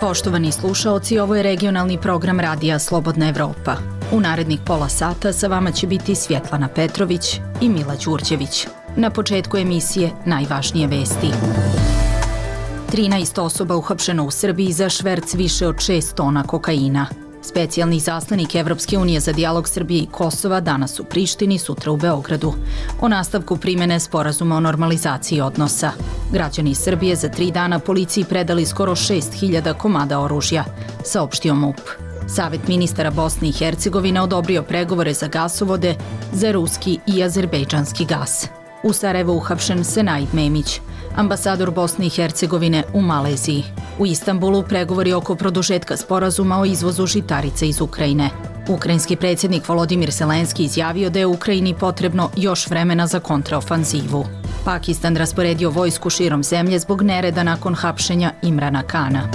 Poštovani slušaoci, ovo je regionalni program Radija Slobodna Evropa. U narednih pola sata sa vama će biti Svjetlana Petrović i Mila Đurđević. Na početku emisije najvažnije vesti. 13 osoba uhapšeno u Srbiji za šverc više od 6 tona kokaina. Specijalni izaslanik Evropske unije za dijalog Srbije i Kosova danas u Prištini, sutra u Beogradu. O nastavku primene sporazuma o normalizaciji odnosa. Građani Srbije za 3 dana policiji predali skoro 6.000 komada oružja, saopštio MUP. Savet ministara Bosne i Hercegovine odobrio pregovore za gasovode za ruski i azerbejdžanski gas. U Sarajevu uhapšen Senaid Memić, ambasador Bosne i Hercegovine u Maleziji. U Istanbulu pregovori oko produžetka sporazuma o izvozu žitarica iz Ukrajine. Ukrajinski predsjednik Volodimir Zelenski izjavio da je Ukrajini potrebno još vremena za kontraofanzivu. Pakistan rasporedio vojsku širom zemlje zbog nereda nakon hapšenja Imrana Kana.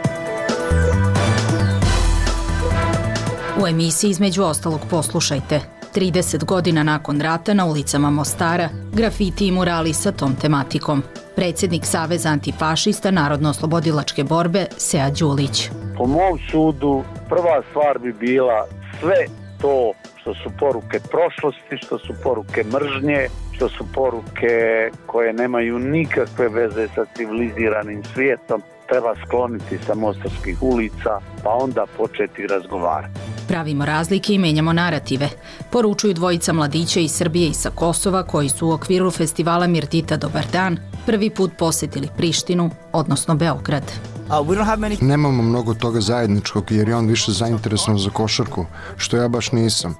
U emisiji između ostalog poslušajte. 30 godina nakon rata na ulicama Mostara, grafiti i murali sa tom tematikom. Predsjednik Saveza antifašista Narodno-oslobodilačke borbe Sead Đulić. Po mom sudu prva stvar bi bila sve to što su poruke prošlosti, što su poruke mržnje, što su poruke koje nemaju nikakve veze sa civiliziranim svijetom, treba skloniti sa mostarskih ulica, pa onda početi razgovarati. Pravimo razlike i menjamo narative, poručuju dvojica mladića iz Srbije i sa Kosova koji su u okviru festivala Mirdita Dobar dan prvi put posjetili Prištinu, odnosno Beograd. Nemamo mnogo toga zajedničkog jer je on više zainteresovan za košarku, što ja baš nisam.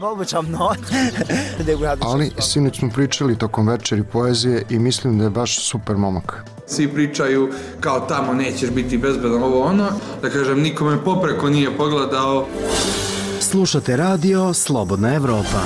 Ali sinoć smo pričali tokom večeri poezije i mislim da je baš super momak. Svi pričaju kao tamo nećeš biti bezbedan, ovo ono, da kažem nikome popreko nije pogledao. Slušate radio Slobodna Evropa.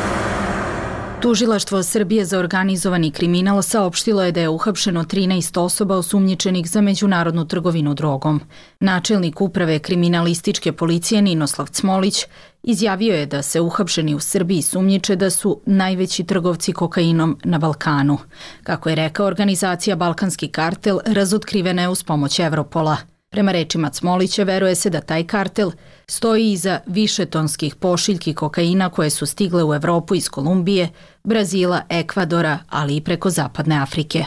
Tužilaštvo Srbije za organizovani kriminal saopštilo je da je uhapšeno 13 osoba osumnjičenih za međunarodnu trgovinu drogom. Načelnik uprave kriminalističke policije Ninoslav Cmolić izjavio je da se uhapšeni u Srbiji sumnjiče da su najveći trgovci kokainom na Balkanu. Kako je rekao, organizacija Balkanski kartel razotkrivena je uz pomoć Evropola. Prema rečima Cmolića, veruje se da taj kartel stoji iza višetonskih pošiljki kokaina koje su stigle u Evropu iz Kolumbije, Brazila, Ekvadora, ali i preko Zapadne Afrike.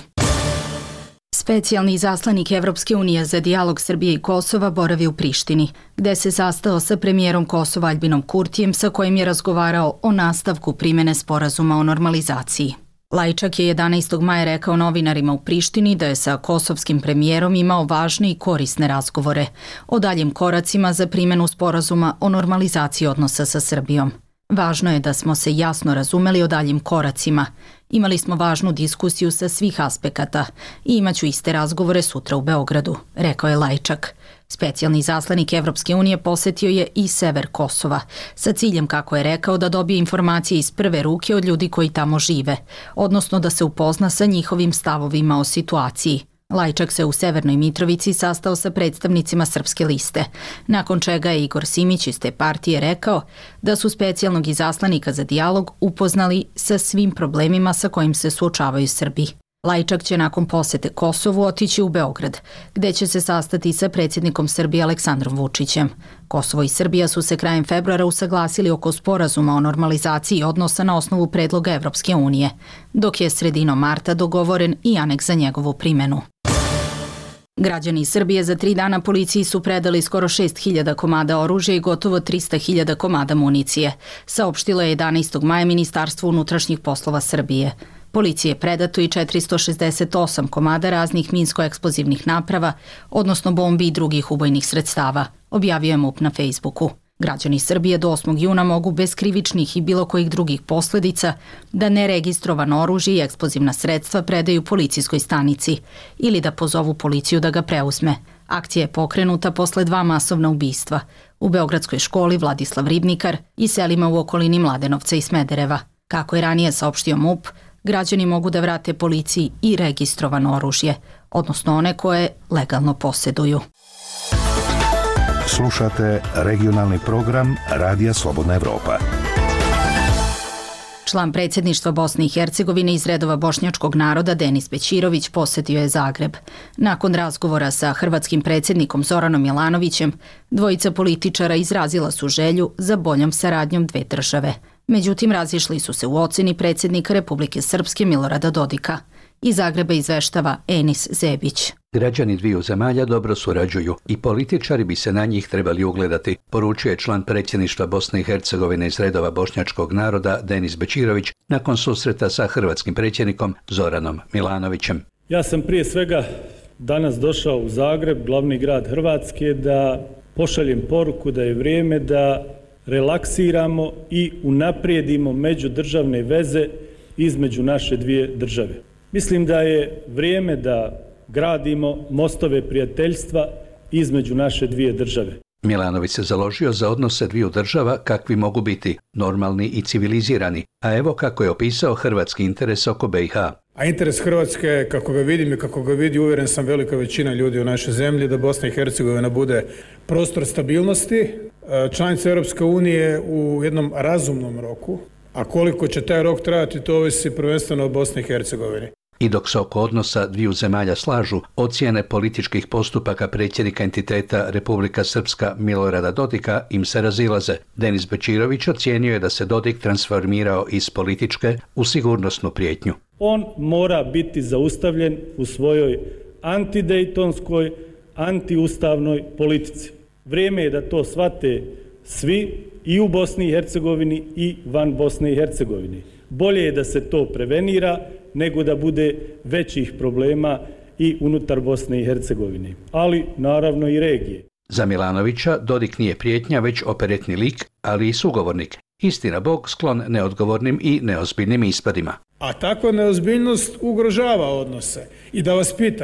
Specijalni izaslanik Evropske unije za dijalog Srbije i Kosova boravi u Prištini, gde se sastao sa premijerom Kosova Aljbinom Kurtijem, sa kojim je razgovarao o nastavku primene sporazuma o normalizaciji. Lajčak je 11. maja rekao novinarima u Prištini da je sa kosovskim premijerom imao važne i korisne razgovore o daljim koracima za primjenu sporazuma o normalizaciji odnosa sa Srbijom. Važno je da smo se jasno razumeli o daljim koracima. Imali smo važnu diskusiju sa svih aspekata i imaću iste razgovore sutra u Beogradu, rekao je Lajčak. Specijalni izaslanik Evropske unije posjetio je i sever Kosova, sa ciljem, kako je rekao, da dobije informacije iz prve ruke od ljudi koji tamo žive, odnosno da se upozna sa njihovim stavovima o situaciji. Lajčak se u Severnoj Mitrovici sastao sa predstavnicima Srpske liste, nakon čega je Igor Simić iz te partije rekao da su specijalnog izaslanika za dijalog upoznali sa svim problemima sa kojim se suočavaju Srbi. Lajčak će nakon posete Kosovu otići u Beograd, gde će se sastati sa predsjednikom Srbije Aleksandrom Vučićem. Kosovo i Srbija su se krajem februara usaglasili oko sporazuma o normalizaciji odnosa na osnovu predloga Evropske unije, dok je sredinom marta dogovoren i aneks za njegovu primjenu. Građani Srbije za 3 dana policiji su predali skoro 6.000 komada oružja i gotovo 300.000 komada municije, saopštilo je 11. maja Ministarstvo unutrašnjih poslova Srbije. Policiji je predato i 468 komada raznih minsko-eksplozivnih naprava, odnosno bombi i drugih ubojnih sredstava, objavio je MUP na Facebooku. Građani Srbije do 8. juna mogu bez krivičnih i bilo kojih drugih posljedica da neregistrovano oružje i eksplozivna sredstva predaju policijskoj stanici ili da pozovu policiju da ga preuzme. Akcija je pokrenuta posle 2 masovna ubistva u Beogradskoj školi Vladislav Ribnikar i selima u okolini Mladenovca i Smedereva. Kako je ranije saopštio MUP, građani mogu da vrate policiji i registrovano oružje, odnosno one koje legalno posjeduju. Slušate regionalni program Radija Slobodna Evropa. Član predsjedništva Bosne i Hercegovine iz redova bošnjačkog naroda Denis Bećirović posjetio je Zagreb. Nakon razgovora sa hrvatskim predsjednikom Zoranom Milanovićem, dvojica političara izrazila su želju za boljom saradnjom dve države. Međutim, razišli su se u ocjeni predsjednika Republike Srpske Milorada Dodika. Iz Zagreba izveštava Enis Zebić. Građani dviju zemalja dobro surađuju i političari bi se na njih trebali ugledati, poručio je član predsjedništva Bosne i Hercegovine iz redova bošnjačkog naroda Denis Bećirović nakon susreta sa hrvatskim predsjednikom Zoranom Milanovićem. Ja sam prije svega danas došao u Zagreb, glavni grad Hrvatske, da pošaljem poruku da je vrijeme da relaksiramo i unaprijedimo međudržavne veze između naše dvije države. Mislim da je vrijeme da gradimo mostove prijateljstva između naše dvije države. Milanović se založio za odnose dviju država kakvi mogu biti, normalni i civilizirani, a evo kako je opisao hrvatski interes oko BiH. A interes Hrvatske, kako ga vidim i kako ga vidi, uvjeren sam, velika većina ljudi u našoj zemlji, da Bosna i Hercegovina bude prostor stabilnosti, članica Europske unije u jednom razumnom roku, a koliko će taj rok trajati, to ovisi prvenstveno o Bosni i Hercegovini. I dok se oko odnosa dviju zemalja slažu, ocjene političkih postupaka predsjednika entiteta Republika Srpska Milorada Dodika im se razilaze. Denis Bećirović ocijenio je da se Dodik transformirao iz političke u sigurnosnu prijetnju. On mora biti zaustavljen u svojoj antidejtonskoj, antiustavnoj politici. Vrijeme je da to shvate svi i u Bosni i Hercegovini i van Bosne i Hercegovine. Bolje je da se to prevenira nego da bude većih problema i unutar Bosne i Hercegovine, ali naravno i regije. Za Milanovića Dodik nije prijetnja, već operetni lik, ali i sugovornik. Istina Bog sklon neodgovornim i neozbiljnim ispadima. A takva neozbiljnost ugrožava odnose. I da vas pitam,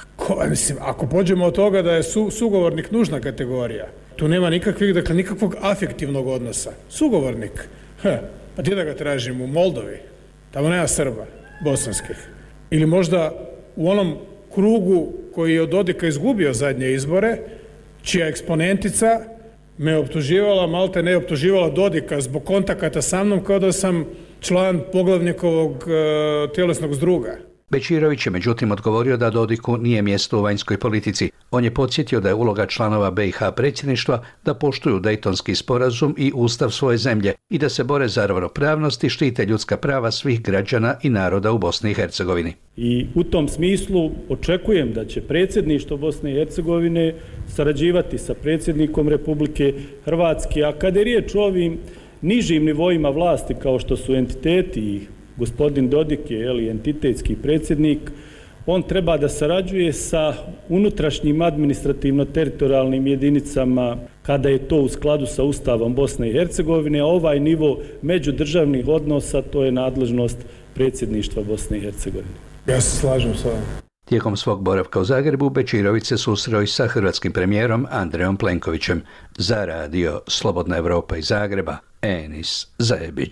ako pođemo od toga da je sugovornik nužna kategorija, tu nema nikakvog afektivnog odnosa. Sugovornik, pa gdje da ga tražimo? U Moldovi, tamo nema Srba bosanskih. Ili možda u onom krugu koji je od Dodika izgubio zadnje izbore, čija eksponentica me optuživala, malte ne optuživala Dodika zbog kontakata sa mnom kao da sam član poglavnikovog tjelesnog zdruga. Bećirović je međutim odgovorio da Dodiku nije mjesto u vanjskoj politici. On je podsjetio da je uloga članova BiH predsjedništva da poštuju Dejtonski sporazum i ustav svoje zemlje i da se bore za ravnopravnost i štite ljudska prava svih građana i naroda u Bosni i Hercegovini. I u tom smislu očekujem da će predsjedništvo Bosne i Hercegovine sarađivati sa predsjednikom Republike Hrvatske, a kada je riječ o ovim nižim nivoima vlasti kao što su entiteti i gospodin Dodik je entitetski predsjednik, on treba da sarađuje sa unutrašnjim administrativno-teritorijalnim jedinicama kada je to u skladu sa Ustavom Bosne i Hercegovine, a ovaj nivo međudržavnih odnosa to je nadležnost predsjedništva Bosne i Hercegovine. Ja se slažem s ovim. Tijekom svog boravka u Zagrebu Bećirović se susreo i sa hrvatskim premijerom Andrejom Plenkovićem. Za radio Slobodna Evropa iz Zagreba, Enis Zebić.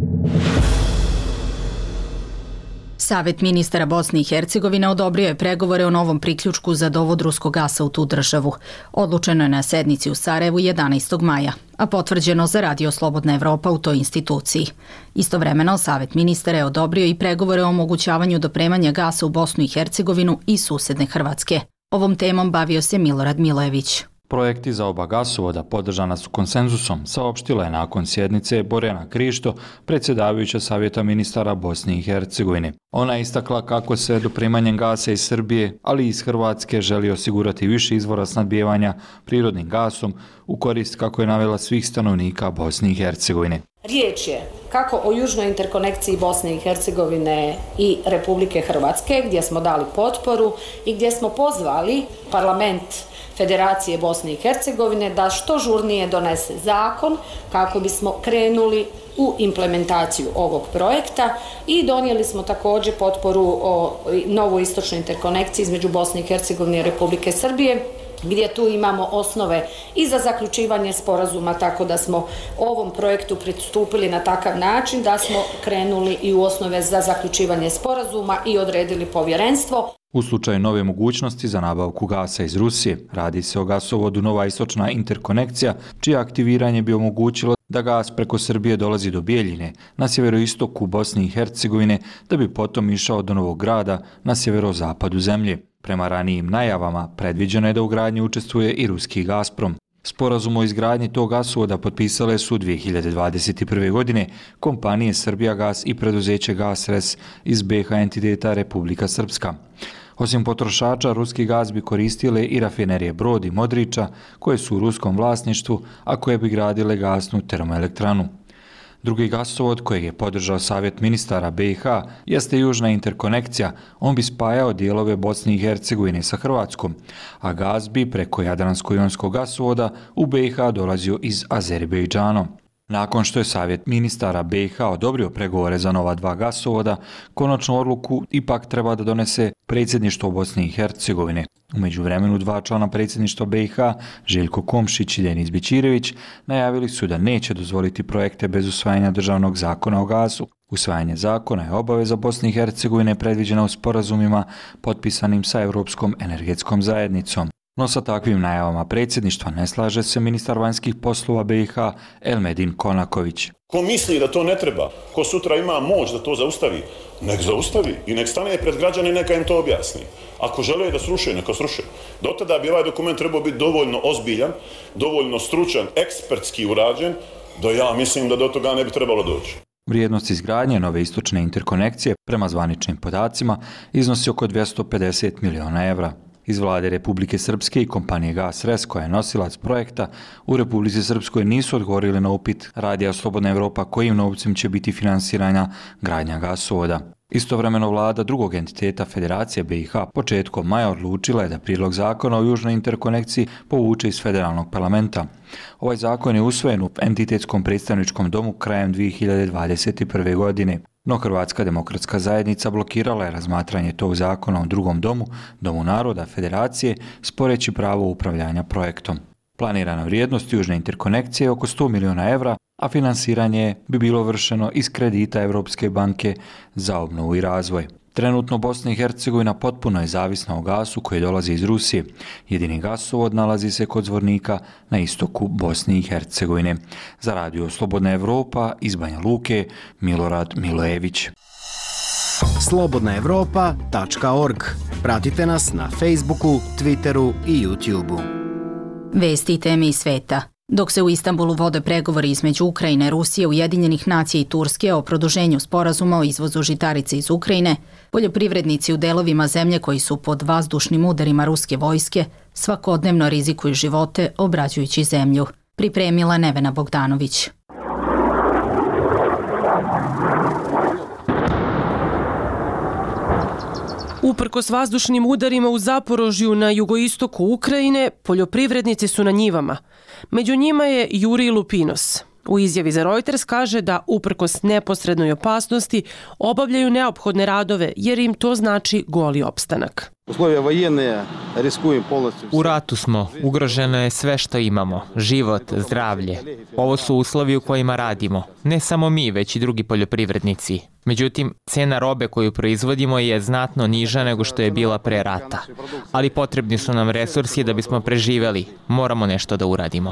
Savet ministara Bosne i Hercegovine odobrio je pregovore o novom priključku za dovod ruskog gasa u tu državu. Odlučeno je na sednici u Sarajevu 11. maja, a potvrđeno za radio Slobodna Evropa u toj instituciji. Istovremeno, Savet ministara je odobrio i pregovore o omogućavanju dopremanja gasa u Bosnu i Hercegovinu i susedne Hrvatske. Ovom temom bavio se Milorad Milojević. Projekti za oba gasovoda podržana su konsenzusom, saopštila je nakon sjednice Borjana Krišto, predsjedavajuća Savjeta ministara Bosne i Hercegovine. Ona je istakla kako se dopremanjem gasa iz Srbije, ali i iz Hrvatske želi osigurati više izvora snabdijevanja prirodnim gasom u korist, kako je navela, svih stanovnika Bosne i Hercegovine. Riječ je kako o južnoj interkonekciji Bosne i Hercegovine i Republike Hrvatske, gdje smo dali potporu i gdje smo pozvali parlament Federacije Bosne i Hercegovine da što žurnije donese zakon kako bismo krenuli u implementaciju ovog projekta i donijeli smo također potporu o novoj istočnoj interkonekciji između Bosne i Hercegovine i Republike Srbije, gdje tu imamo osnove i za zaključivanje sporazuma, tako da smo ovom projektu pristupili na takav način da smo krenuli i u osnove za zaključivanje sporazuma i odredili povjerenstvo. U slučaju nove mogućnosti za nabavku gasa iz Rusije, radi se o gasovodu Nova istočna interkonekcija, čije aktiviranje bi omogućilo da gas preko Srbije dolazi do Bijeljine na sjeveroistoku Bosne i Hercegovine, da bi potom išao do Novog Grada na sjeverozapadu zemlje. Prema ranijim najavama predviđeno je da u gradnji učestvuje i ruski Gazprom. Sporazum o izgradnji tog gasovoda potpisale su 2021. godine kompanije Srbijagas i preduzeće Gasres iz BiH entiteta Republika Srpska. Osim potrošača, ruski gaz bi koristile i rafinerije Brod i Modriča, koje su u ruskom vlasništvu, a koje bi gradile gasnu termoelektranu. Drugi gasovod kojeg je podržao Savjet ministara BiH jeste južna interkonekcija. On bi spajao dijelove Bosne i Hercegovine sa Hrvatskom, a gaz bi preko Jadransko-jonskog gasovoda u BiH dolazio iz Azerbejdžana. Nakon što je Savjet ministara BiH odobrio pregovore za nova dva gasovoda, konačnu odluku ipak treba da donese predsjedništvo Bosne i Hercegovine. U međuvremenu dva člana predsjedništva BiH, Željko Komšić i Denis Bećirević, najavili su da neće dozvoliti projekte bez usvajanja državnog zakona o gazu. Usvajanje zakona je obaveza Bosne i Hercegovine predviđena u sporazumima potpisanim sa Europskom energetskom zajednicom. No sa takvim najavama predsjedništva ne slaže se ministar vanjskih poslova BiH Elmedin Konaković. Ko misli da to ne treba, ko sutra ima moć da to zaustavi, nek zaustavi i nek stane pred građane, neka im to objasni. Ako žele da sruše, neka sruše. Do tada bi ovaj dokument trebao biti dovoljno ozbiljan, dovoljno stručan, ekspertski urađen, da ja mislim da do toga ne bi trebalo doći. Vrijednost izgradnje nove istočne interkonekcije, prema zvaničnim podacima, iznosi oko 250 miliona evra. Iz vlade Republike Srpske i kompanije Gasres, koja je nosilac projekta, u Republici Srpskoj nisu odgovorili na upit Radija Slobodna Evropa kojim novcem će biti finansirana gradnja gasovoda. Istovremeno vlada drugog entiteta Federacije BiH početkom maja odlučila je da prijedlog zakona o južnoj interkonekciji povuče iz federalnog parlamenta. Ovaj zakon je usvojen u entitetskom predstavničkom domu krajem 2021. godine. No Hrvatska demokratska zajednica blokirala je razmatranje tog zakona u drugom domu, Domu naroda Federacije, sporeći pravo upravljanja projektom. Planirana vrijednost južne interkonekcije je oko 100 miliona evra, a finansiranje bi bilo vršeno iz kredita Europske banke za obnovu i razvoj. Trenutno Bosna i Hercegovina potpuno je zavisna o gasu koji dolazi iz Rusije. Jedini gasovod nalazi se kod Zvornika na istoku Bosne i Hercegovine. Za Radio Slobodna Evropa iz Banja Luke, Milorad Milojević. slobodnaevropa.org. Pratite nas na Facebooku, Twitteru i YouTubeu. Vesti i teme iz sveta. Dok se u Istanbulu vode pregovori između Ukrajine, Rusije, Ujedinjenih nacija i Turske o produženju sporazuma o izvozu žitarica iz Ukrajine, poljoprivrednici u delovima zemlje koji su pod vazdušnim udarima ruske vojske svakodnevno rizikuju živote obrađujući zemlju. Pripremila Nevena Bogdanović. Uprkos vazdušnim udarima u Zaporožju na jugoistoku Ukrajine, poljoprivrednici su na njivama. Među njima je Jurij Lupinos. U izjavi za Reuters kaže da uprkos neposrednoj opasnosti obavljaju neophodne radove jer im to znači goli opstanak. U ratu smo, ugroženo je sve što imamo, život, zdravlje. Ovo su uslovi u kojima radimo, ne samo mi, već i drugi poljoprivrednici. Međutim, cena robe koju proizvodimo je znatno niža nego što je bila pre rata. Ali potrebni su nam resursi da bismo preživeli. Moramo nešto da uradimo.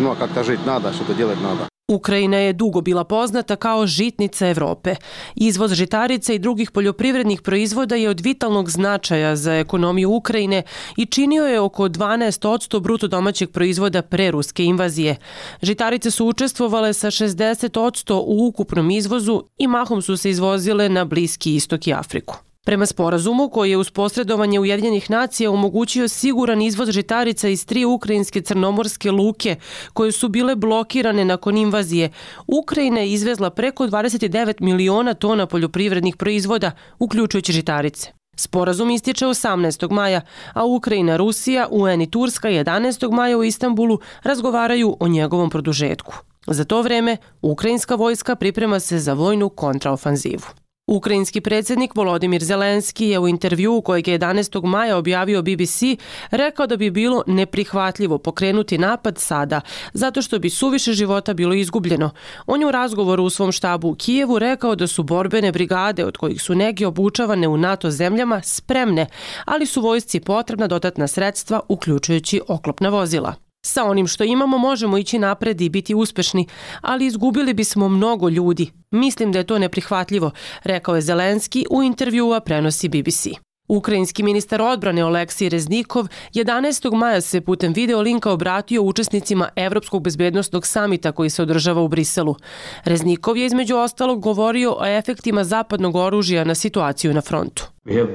Ukrajina je dugo bila poznata kao žitnica Evrope. Izvoz žitarica i drugih poljoprivrednih proizvoda je od vitalnog značaja za ekonomiju Ukrajine i činio je oko 12% bruto domaćeg proizvoda pre ruske invazije. Žitarice su učestvovale sa 60% u ukupnom izvozu i mahom su se izvozile na Bliski istok i Afriku. Prema sporazumu koji je uz posredovanje Ujedinjenih nacija omogućio siguran izvoz žitarica iz 3 ukrajinske crnomorske luke koje su bile blokirane nakon invazije, Ukrajina je izvezla preko 29 miliona tona poljoprivrednih proizvoda, uključujući žitarice. Sporazum ističe 18. maja, a Ukrajina, Rusija, UN i Turska 11. maja u Istanbulu razgovaraju o njegovom produžetku. Za to vreme, ukrajinska vojska priprema se za vojnu kontraofanzivu. Ukrajinski predsjednik Volodimir Zelenski je u intervjuu kojeg je 11. maja objavio BBC rekao da bi bilo neprihvatljivo pokrenuti napad sada, zato što bi suviše života bilo izgubljeno. On je u razgovoru u svom štabu u Kijevu rekao da su borbene brigade, od kojih su neke obučavane u NATO zemljama, spremne, ali su vojsci potrebna dodatna sredstva, uključujući oklopna vozila. Sa onim što imamo možemo ići napred i biti uspešni, ali izgubili bismo mnogo ljudi. Mislim da je to neprihvatljivo, rekao je Zelenski u intervjua prenosi BBC. Ukrajinski ministar odbrane Oleksij Reznikov 11. maja se putem video linka obratio učesnicima Evropskog bezbednosnog samita koji se održava u Briselu. Reznikov je između ostalog govorio o efektima zapadnog oružja na situaciju na frontu.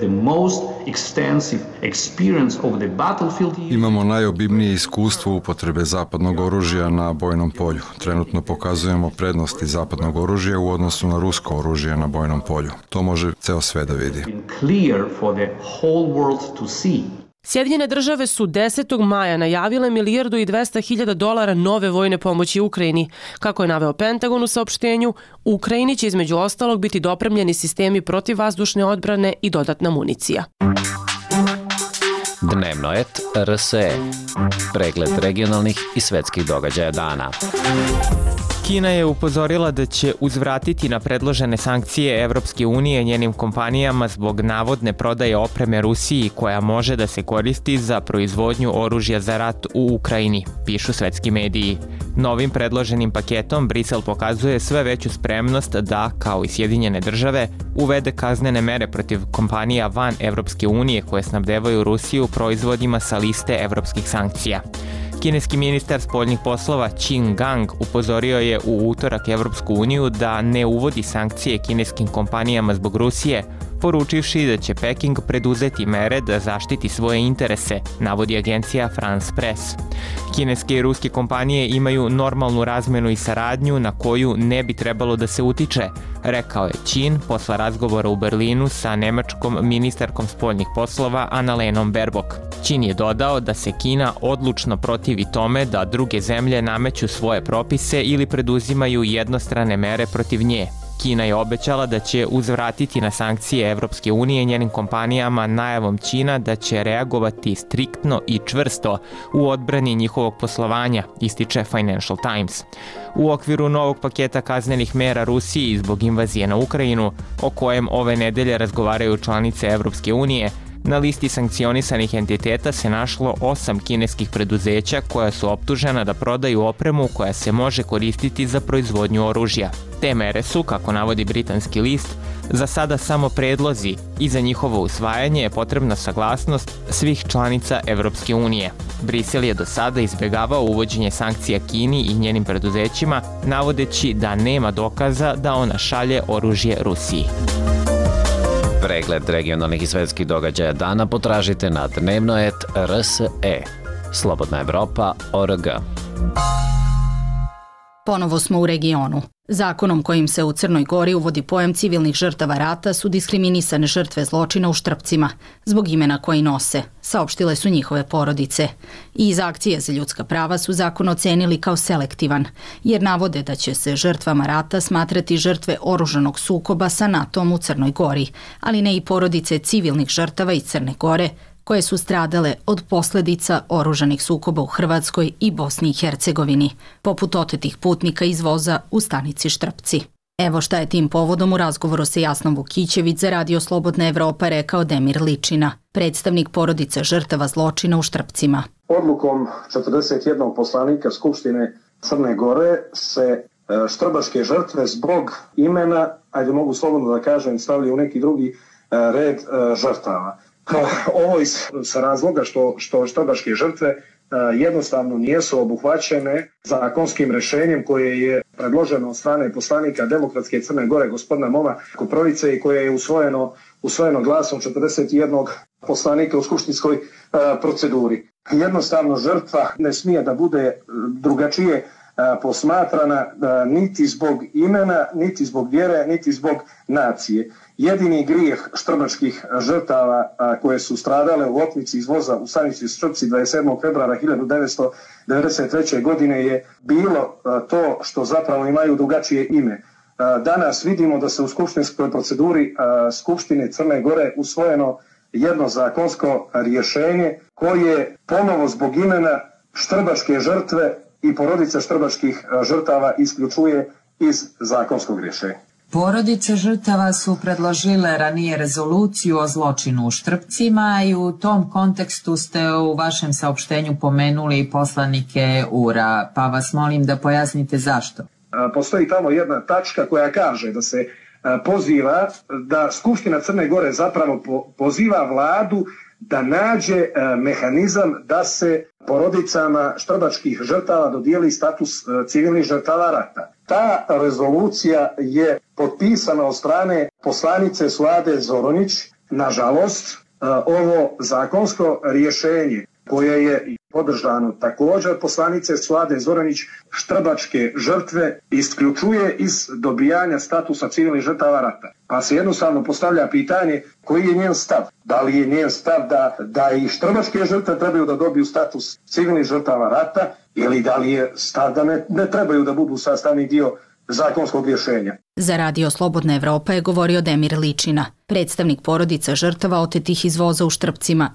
Imamo najobimnije iskustvo upotrebe zapadnog oružja na bojnom polju. Trenutno pokazujemo prednosti zapadnog oružja u odnosu na rusko oružje na bojnom polju. To može ceo svet da vidi. Sjedinjene države su 10. maja najavile $1.200.000 nove vojne pomoći Ukrajini. Kako je naveo Pentagon u saopštenju, Ukrajini će između ostalog biti dopremljeni sistemi protivvazdušne odbrane i dodatna municija. Dnevnoet RSE. Pregled regionalnih i svetskih događaja dana. Kina je upozorila da će uzvratiti na predložene sankcije Evropske unije njenim kompanijama zbog navodne prodaje opreme Rusiji koja može da se koristi za proizvodnju oružja za rat u Ukrajini, pišu svetski mediji. Novim predloženim paketom Brisel pokazuje sve veću spremnost da, kao i Sjedinjene države, uvede kaznene mere protiv kompanija van Evropske unije koje snabdevaju Rusiju proizvodima sa liste evropskih sankcija. Kineski ministar spoljnih poslova Qin Gang upozorio je u utorak Evropsku uniju da ne uvodi sankcije kineskim kompanijama zbog Rusije, poručivši da će Peking preduzeti mere da zaštiti svoje interese, navodi agencija France Press. Kineske i ruske kompanije imaju normalnu razmenu i saradnju na koju ne bi trebalo da se utiče, rekao je Qin posle razgovora u Berlinu sa nemačkom ministarkom spoljnih poslova Annalenom Baerbock. Qin je dodao da se Kina odlučno protivi tome da druge zemlje nameću svoje propise ili preduzimaju jednostrane mere protiv nje. Kina je obećala da će uzvratiti na sankcije Evropske unije njenim kompanijama najavom Kina da će reagovati striktno i čvrsto u odbrani njihovog poslovanja, ističe Financial Times. U okviru novog paketa kaznenih mera Rusiji zbog invazije na Ukrajinu, o kojem ove nedelje razgovaraju članice Evropske unije, na listi sankcionisanih entiteta se našlo 8 kineskih preduzeća koja su optužena da prodaju opremu koja se može koristiti za proizvodnju oružja. Te mere su, kako navodi britanski list, za sada samo predlozi i za njihovo usvajanje je potrebna saglasnost svih članica Evropske unije. Brisel je do sada izbjegavao uvođenje sankcija Kini i njenim preduzećima, navodeći da nema dokaza da ona šalje oružje Rusiji. Pregled regionalnih i svetskih događaja dana potražite na Dnevnoet RSE. Slobodna Evropa.org. Ponovo smo u regionu. Zakonom kojim se u Crnoj Gori uvodi pojam civilnih žrtava rata su diskriminisane žrtve zločina u Štrpcima zbog imena koji nose, saopštile su njihove porodice. I iz akcije za ljudska prava su zakon ocenili kao selektivan, jer navode da će se žrtvama rata smatrati žrtve oružanog sukoba sa NATO-om u Crnoj Gori, ali ne i porodice civilnih žrtava iz Crne Gore, koje su stradale od posledica oružanih sukoba u Hrvatskoj i Bosni i Hercegovini, poput otetih putnika iz voza u stanici Štrpci. Evo šta je tim povodom u razgovoru sa Jasnom Vukićević za Radio Slobodna Evropa rekao Demir Ličina, predstavnik porodica žrtava zločina u Štrpcima. Odlukom 41 poslanika Skupštine Crne Gore se štrbaške žrtve zbog imena, ajde mogu slobodno da kažem, stavljaju u neki drugi red žrtava. Ovo sa razloga što štrbaške žrtve jednostavno nijesu obuhvaćene zakonskim rešenjem koje je predloženo od strane poslanika Demokratske Crne Gore gospodina Moma Koprovice i koje je usvojeno glasom 41 poslanika u skupštinskoj proceduri. Jednostavno žrtva ne smije da bude drugačije posmatrana niti zbog imena, niti zbog vjere, niti zbog nacije. Jedini grijeh štrbačkih žrtava koje su stradale u otmici iz voza u stanici Štrpci 27. februara 1993. godine je bilo to što zapravo imaju drugačije ime. Danas vidimo da se u skupštinskoj proceduri Skupštine Crne Gore usvojeno jedno zakonsko rješenje koje ponovo zbog imena štrbačke žrtve i porodica štrbačkih žrtava isključuje iz zakonskog rješenja. Porodice žrtava su predložile ranije rezoluciju o zločinu u Štrpcima i u tom kontekstu ste u vašem saopštenju pomenuli poslanike URA, pa vas molim da pojasnite zašto. Postoji tamo jedna tačka koja kaže da se poziva, da Skupština Crne Gore zapravo poziva vladu da nađe mehanizam da se porodicama štrbačkih žrtava dodijeli status civilnih žrtava rata. Ta rezolucija je potpisana od strane poslanice Suade Zoronić. Nažalost, ovo zakonsko rješenje koje je podržano također poslanice Suade Zoronić štrbačke žrtve isključuje iz dobijanja statusa civilnih žrtava rata. Pa se jednostavno postavlja pitanje koji je njen stav. Da li je njen stav da i štrbačke žrtve trebaju da dobiju status civilnih žrtava rata ili da li je stav da ne trebaju da budu sastavni dio zakonskog rješenja. Za Radio Slobodna Evropa je govorio Demir Ličina, predstavnik porodica žrtava otetih iz voza u Štrpcima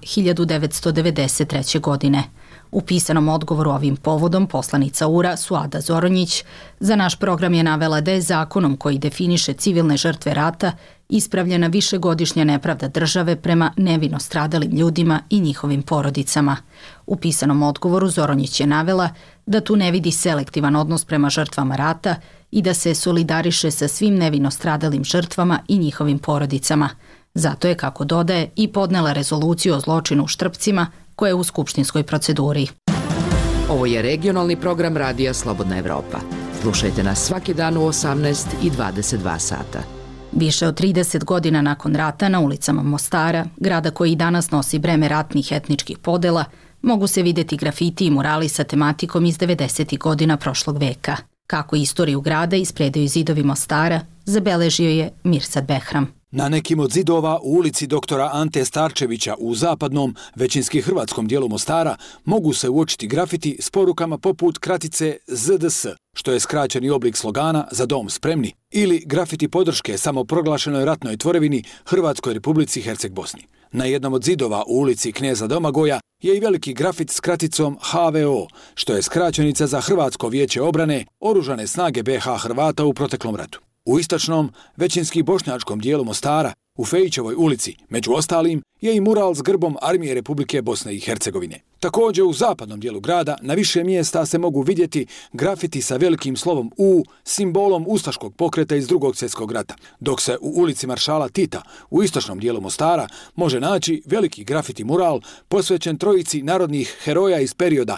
1993. godine. U pisanom odgovoru ovim povodom poslanica URA Suada Zoronjić za naš program je navela da je zakonom koji definiše civilne žrtve rata ispravljena višegodišnja nepravda države prema nevino stradalim ljudima i njihovim porodicama. U pisanom odgovoru Zoronjić je navela da tu ne vidi selektivan odnos prema žrtvama rata i da se solidariše sa svim nevino stradalim žrtvama i njihovim porodicama. Zato je, kako dodaje, i podnela rezoluciju o zločinu u Štrpcima koja je u skupštinskoj proceduri. Ovo je regionalni program Radija Slobodna Evropa. Slušajte nas svaki dan u 18 i 22 sata. Više od 30 godina nakon rata na ulicama Mostara, grada koji i danas nosi breme ratnih etničkih podela, mogu se vidjeti grafiti i murali sa tematikom iz 90. godina prošlog veka. Kako istoriju grada ispredaju zidovi Mostara, zabeležio je Mirsad Behram. Na nekim od zidova u ulici doktora Ante Starčevića u zapadnom, većinski hrvatskom dijelu Mostara mogu se uočiti grafiti s porukama poput kratice ZDS, što je skraćeni oblik slogana Za dom spremni, ili grafiti podrške samoproglašenoj ratnoj tvorevini Hrvatskoj Republici Herceg-Bosni. Na jednom od zidova u ulici Kneza Domagoja je i veliki grafit s kraticom HVO, što je skraćenica za Hrvatsko vijeće obrane, oružane snage BiH Hrvata u proteklom ratu. U istočnom, većinski bošnjačkom dijelu Mostara, u Fejićevoj ulici, među ostalim, je i mural s grbom Armije Republike Bosne i Hercegovine. Također u zapadnom dijelu grada na više mjesta se mogu vidjeti grafiti sa velikim slovom U, simbolom ustaškog pokreta iz Drugog svjetskog rata, dok se u ulici Maršala Tita, u istočnom dijelu Mostara, može naći veliki grafiti mural posvećen trojici narodnih heroja iz perioda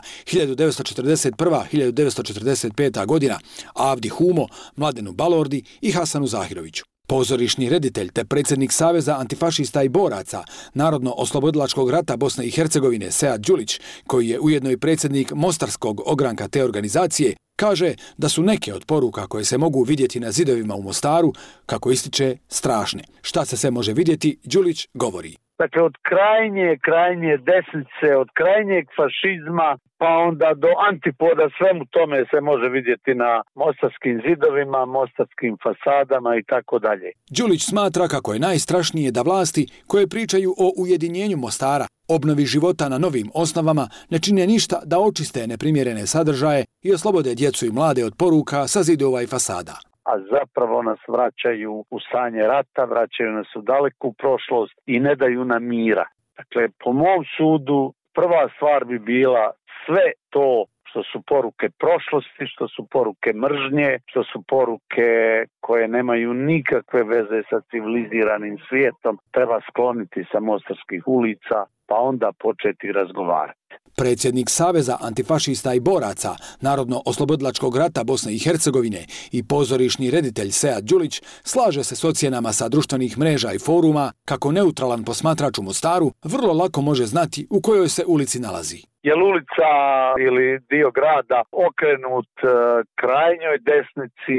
1941-1945. godina, Avdi Humo, Mladenu Balordi i Hasanu Zahiroviću. Pozorišni reditelj te predsjednik Saveza antifašista i boraca Narodno-oslobodilačkog rata Bosne i Hercegovine Sead Đulić, koji je ujedno i predsjednik mostarskog ogranka te organizacije, kaže da su neke od poruka koje se mogu vidjeti na zidovima u Mostaru, kako ističe, strašne. Šta se sve može vidjeti, Đulić govori. Dakle, od krajnje desnice, od krajnjeg fašizma, pa onda do antipoda, svemu tome se može vidjeti na mostarskim zidovima, mostarskim fasadama i tako dalje. Đulić smatra kako je najstrašnije da vlasti koje pričaju o ujedinjenju Mostara, obnovi života na novim osnovama, ne čine ništa da očiste neprimjerene sadržaje i oslobode djecu i mlade od poruka sa zidova i fasada. A zapravo nas vraćaju u stanje rata, vraćaju nas u daleku prošlost i ne daju nam mira. Dakle, po mom sudu, prva stvar bi bila sve to što su poruke prošlosti, što su poruke mržnje, što su poruke koje nemaju nikakve veze sa civiliziranim svijetom, treba skloniti sa mostarskih ulica, pa onda početi razgovarati. Predsjednik Saveza antifašista i boraca Narodno-oslobodilačkog rata Bosne i Hercegovine i pozorišni reditelj Sead Đulić slaže se s ocjenama sa društvenih mreža i foruma kako neutralan posmatrač u Mostaru vrlo lako može znati u kojoj se ulici nalazi. Je li ulica ili dio grada okrenut krajnjoj desnici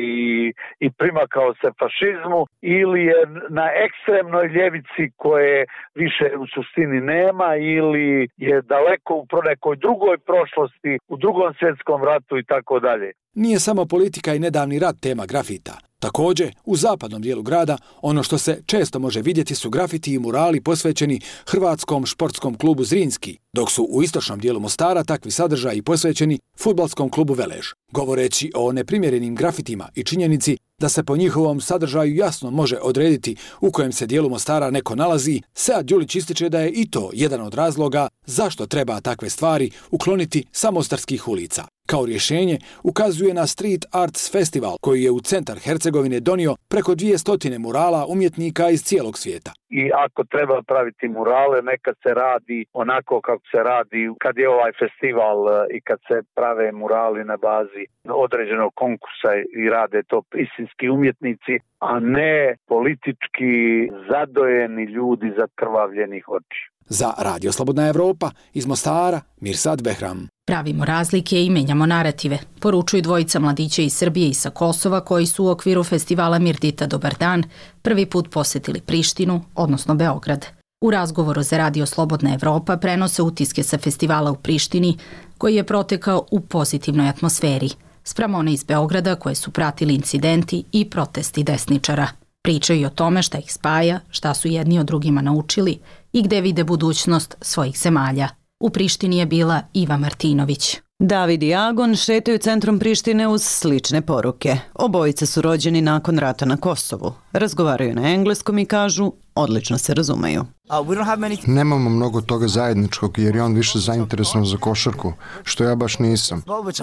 i primakao se fašizmu ili je na ekstremnoj ljevici koje više u suštini nema ili je daleko u nekoj drugoj prošlosti, u Drugom svjetskom ratu i tako dalje. Nije samo politika i nedavni rat tema grafita. Također, u zapadnom dijelu grada ono što se često može vidjeti su grafiti i murali posvećeni Hrvatskom športskom klubu Zrinski, dok su u istočnom dijelu Mostara takvi sadržaji posvećeni fudbalskom klubu Velež. Govoreći o neprimjerenim grafitima i činjenici da se po njihovom sadržaju jasno može odrediti u kojem se dijelu Mostara neko nalazi, Sead Đulić ističe da je i to jedan od razloga zašto treba takve stvari ukloniti sa mostarskih ulica. Kao rješenje ukazuje na Street Arts Festival koji je u centar Hercegovine donio preko 200 murala umjetnika iz cijelog svijeta. I ako treba praviti murale, neka se radi onako kako se radi kad je ovaj festival i kad se prave murali na bazi određenog konkursa i rade to istinski umjetnici, a ne politički zadojeni ljudi zakrvavljenih očiju. Za Radio Slobodna Evropa iz Mostara, Mirsad Behram. Pravimo razlike i menjamo narative, poručuju dvojica mladića iz Srbije i sa Kosova koji su u okviru festivala Mirdita Dobar dan prvi put posjetili Prištinu, odnosno Beograd. U razgovoru za Radio Slobodna Evropa prenose utiske sa festivala u Prištini koji je protekao u pozitivnoj atmosferi, spram one iz Beograda koje su pratili incidenti i protesti desničara. Pričaju o tome šta ih spaja, šta su jedni od drugima naučili i gde vide budućnost svojih zemalja. U Prištini je bila Iva Martinović. David i Agon šetaju centrom Prištine uz slične poruke. Obojice su rođeni nakon rata na Kosovu. Razgovaraju na engleskom i kažu odlično se razumeju. Nemamo mnogo toga zajedničkog jer je on više zainteresovan za košarku, što ja baš nisam.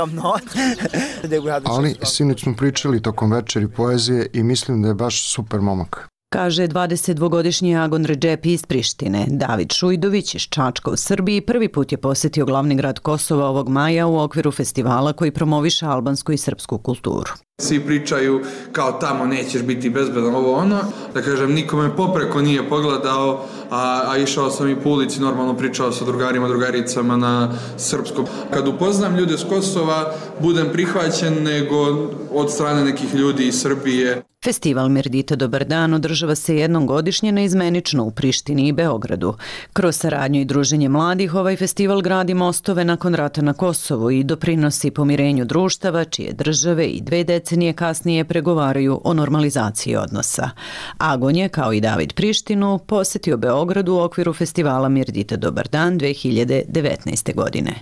Ali sinoć smo pričali tokom večeri poezije i mislim da je baš super momak. Kaže 22-godišnji Agon Redžepi iz Prištine. David Šujdović iz Čačka u Srbiji prvi put je posjetio glavni grad Kosova ovog maja u okviru festivala koji promoviše albansku i srpsku kulturu. Svi pričaju kao tamo nećeš biti bezbedan, ovo ono. Da kažem, nikome popreko nije pogledao, a išao sam i po ulici, normalno pričao sa drugarima, drugaricama na srpskom. Kad upoznam ljude s Kosova, budem prihvaćen nego od strane nekih ljudi iz Srbije. Festival Mirdita Dobar dan održava se jednom godišnje neizmenično u Prištini i Beogradu. Kroz saradnju i druženje mladih ovaj festival gradi mostove nakon rata na Kosovu i doprinosi pomirenju društava čije države i 2 decenije kasnije pregovaraju o normalizaciji odnosa. Agon je, kao i David Prištinu, posjetio Beogradu u okviru festivala Mirdita Dobar dan 2019. godine.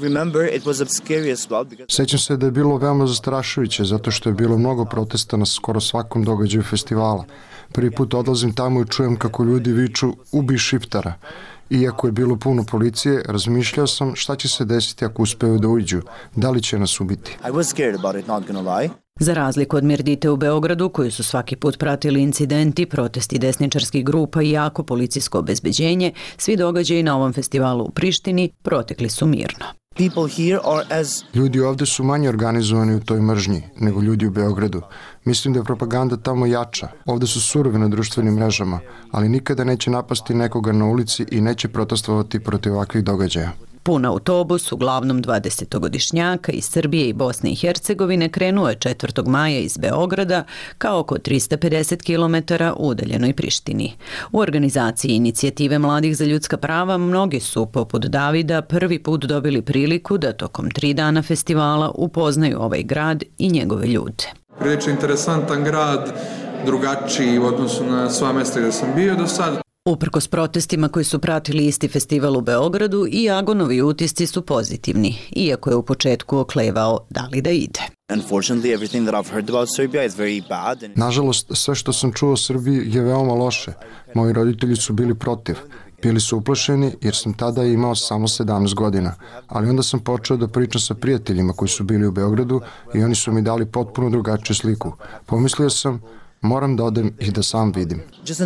Sećam se da je bilo veoma zastrašujuće zato što je bilo mnogo protesta na skoro svakom događaju festivala. Prvi put odlazim tamo i čujem kako ljudi viču ubi Šiptara. Iako je bilo puno policije, razmišljao sam šta će se desiti ako uspeju da uđu, da li će nas ubiti. Za razliku od Mirdite u Beogradu, koju su svaki put pratili incidenti, protesti desničarskih grupa i jako policijsko obezbeđenje, svi događaji na ovom festivalu u Prištini protekli su mirno. Ljudi ovde su manje organizovani u toj mržnji nego ljudi u Beogradu. Mislim da je propaganda tamo jača. Ovde su surovi na društvenim mrežama, ali nikada neće napasti nekoga na ulici i neće protestovati protiv ovakvih događaja. Pun autobus, uglavnom 20-godišnjaka iz Srbije i Bosne i Hercegovine, krenuo je 4. maja iz Beograda kao oko 350 km u udaljenoj Prištini. U organizaciji Inicijative mladih za ljudska prava mnogi su, poput Davida, prvi put dobili priliku da tokom 3 dana festivala upoznaju ovaj grad i njegove ljude. Prilično interesantan grad, drugačiji u odnosu na sva mesta gdje sam bio do sad. Uprkos protestima koji su pratili isti festival u Beogradu, i Agonovi utisci su pozitivni, iako je u početku oklevao da li da ide. Nažalost, sve što sam čuo o Srbiji je veoma loše. Moji roditelji su bili protiv. Bili su uplašeni jer sam tada imao samo 17 godina, ali onda sam počeo da pričam sa prijateljima koji su bili u Beogradu i oni su mi dali potpuno drugačiju sliku. Pomislio sam, moram da odem i da sam vidim.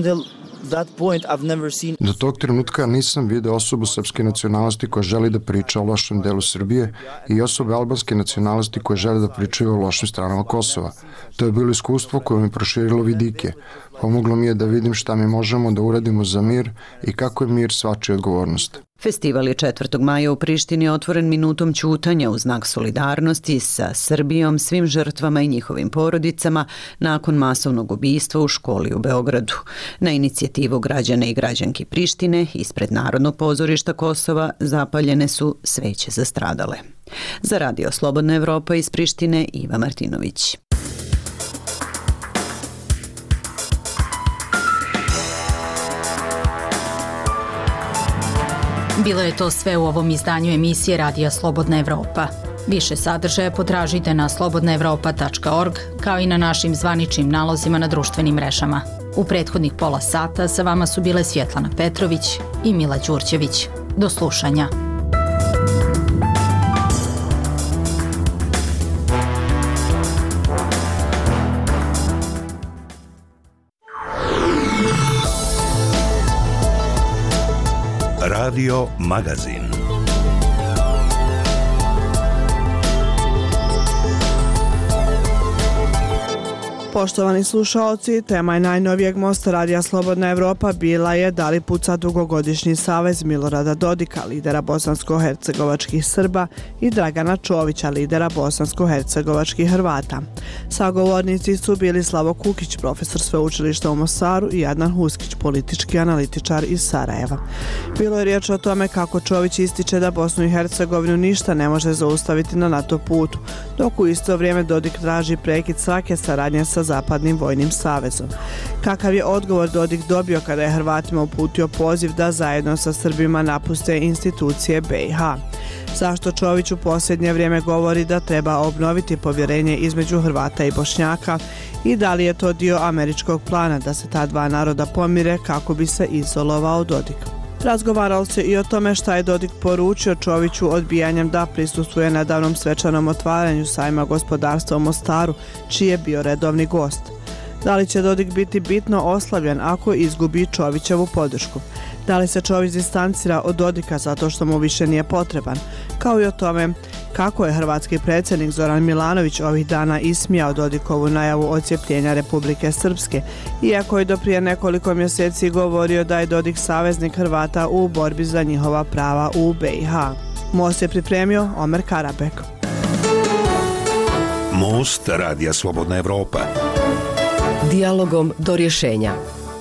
Do tog trenutka nisam video osobu srpske nacionalnosti koja želi da priča o lošem delu Srbije i osobe albanske nacionalnosti koje žele da pričaju o lošim stranama Kosova. To je bilo iskustvo koje mi proširilo vidike. Pomoglo mi je da vidim šta mi možemo da uradimo za mir i kako je mir svačija odgovornost. Festival je 4. maja u Prištini otvoren minutom ćutanja u znak solidarnosti sa Srbijom, svim žrtvama i njihovim porodicama nakon masovnog ubistva u školi u Beogradu. Na inicijativu građana i građanki Prištine ispred Narodnog pozorišta Kosova zapaljene su sveće za stradale. Za Radio Slobodna Evropa iz Prištine, Iva Martinović. Bilo je to sve u ovom izdanju emisije Radija Slobodna Evropa. Više sadržaja potražite na slobodnaevropa.org kao i na našim zvaničnim nalozima na društvenim mrežama. U prethodnih pola sata sa vama su bile Svjetlana Petrović i Mila Đurđević. Do slušanja. Radio Magazin. Poštovani slušaoci, tema je najnovijeg mosta Radija Slobodna Evropa bila je da li puca dugogodišnji savez Milorada Dodika, lidera bosansko-hercegovačkih Srba, i Dragana Čovića, lidera bosansko-hercegovačkih Hrvata. Sagovornici su bili Slavo Kukić, profesor sveučilišta u Mostaru, i Adnan Huskić, politički analitičar iz Sarajeva. Bilo je riječ o tome kako Čović ističe da Bosnu i Hercegovinu ništa ne može zaustaviti na NATO putu, dok u isto vrijeme Dodik traži prekid svake saradnje sa Zapadnim vojnim savezom. Kakav je odgovor Dodik dobio kada je Hrvatima uputio poziv da zajedno sa Srbima napuste institucije BiH? Zašto Čović u posljednje vrijeme govori da treba obnoviti povjerenje između Hrvata i Bošnjaka i da li je to dio američkog plana da se ta dva naroda pomire kako bi se izolovao Dodik? Razgovaralo se i o tome šta je Dodik poručio Čoviću odbijanjem da prisustvuje nedavnom svečanom otvaranju sajma gospodarstva u Mostaru, čiji je bio redovni gost. Da li će Dodik biti bitno oslabljen ako izgubi Čovićevu podršku? Da li se Čović distancira od Dodika zato što mu više nije potreban? Kao i o tome kako je hrvatski predsjednik Zoran Milanović ovih dana ismijao Dodikovu najavu odcijepljenja Republike Srpske, iako je do prije nekoliko mjeseci govorio da je Dodik saveznik Hrvata u borbi za njihova prava u BiH. Most je pripremio Omer Karabek. Most Radija Slobodna Evropa. Dijalogom do rješenja.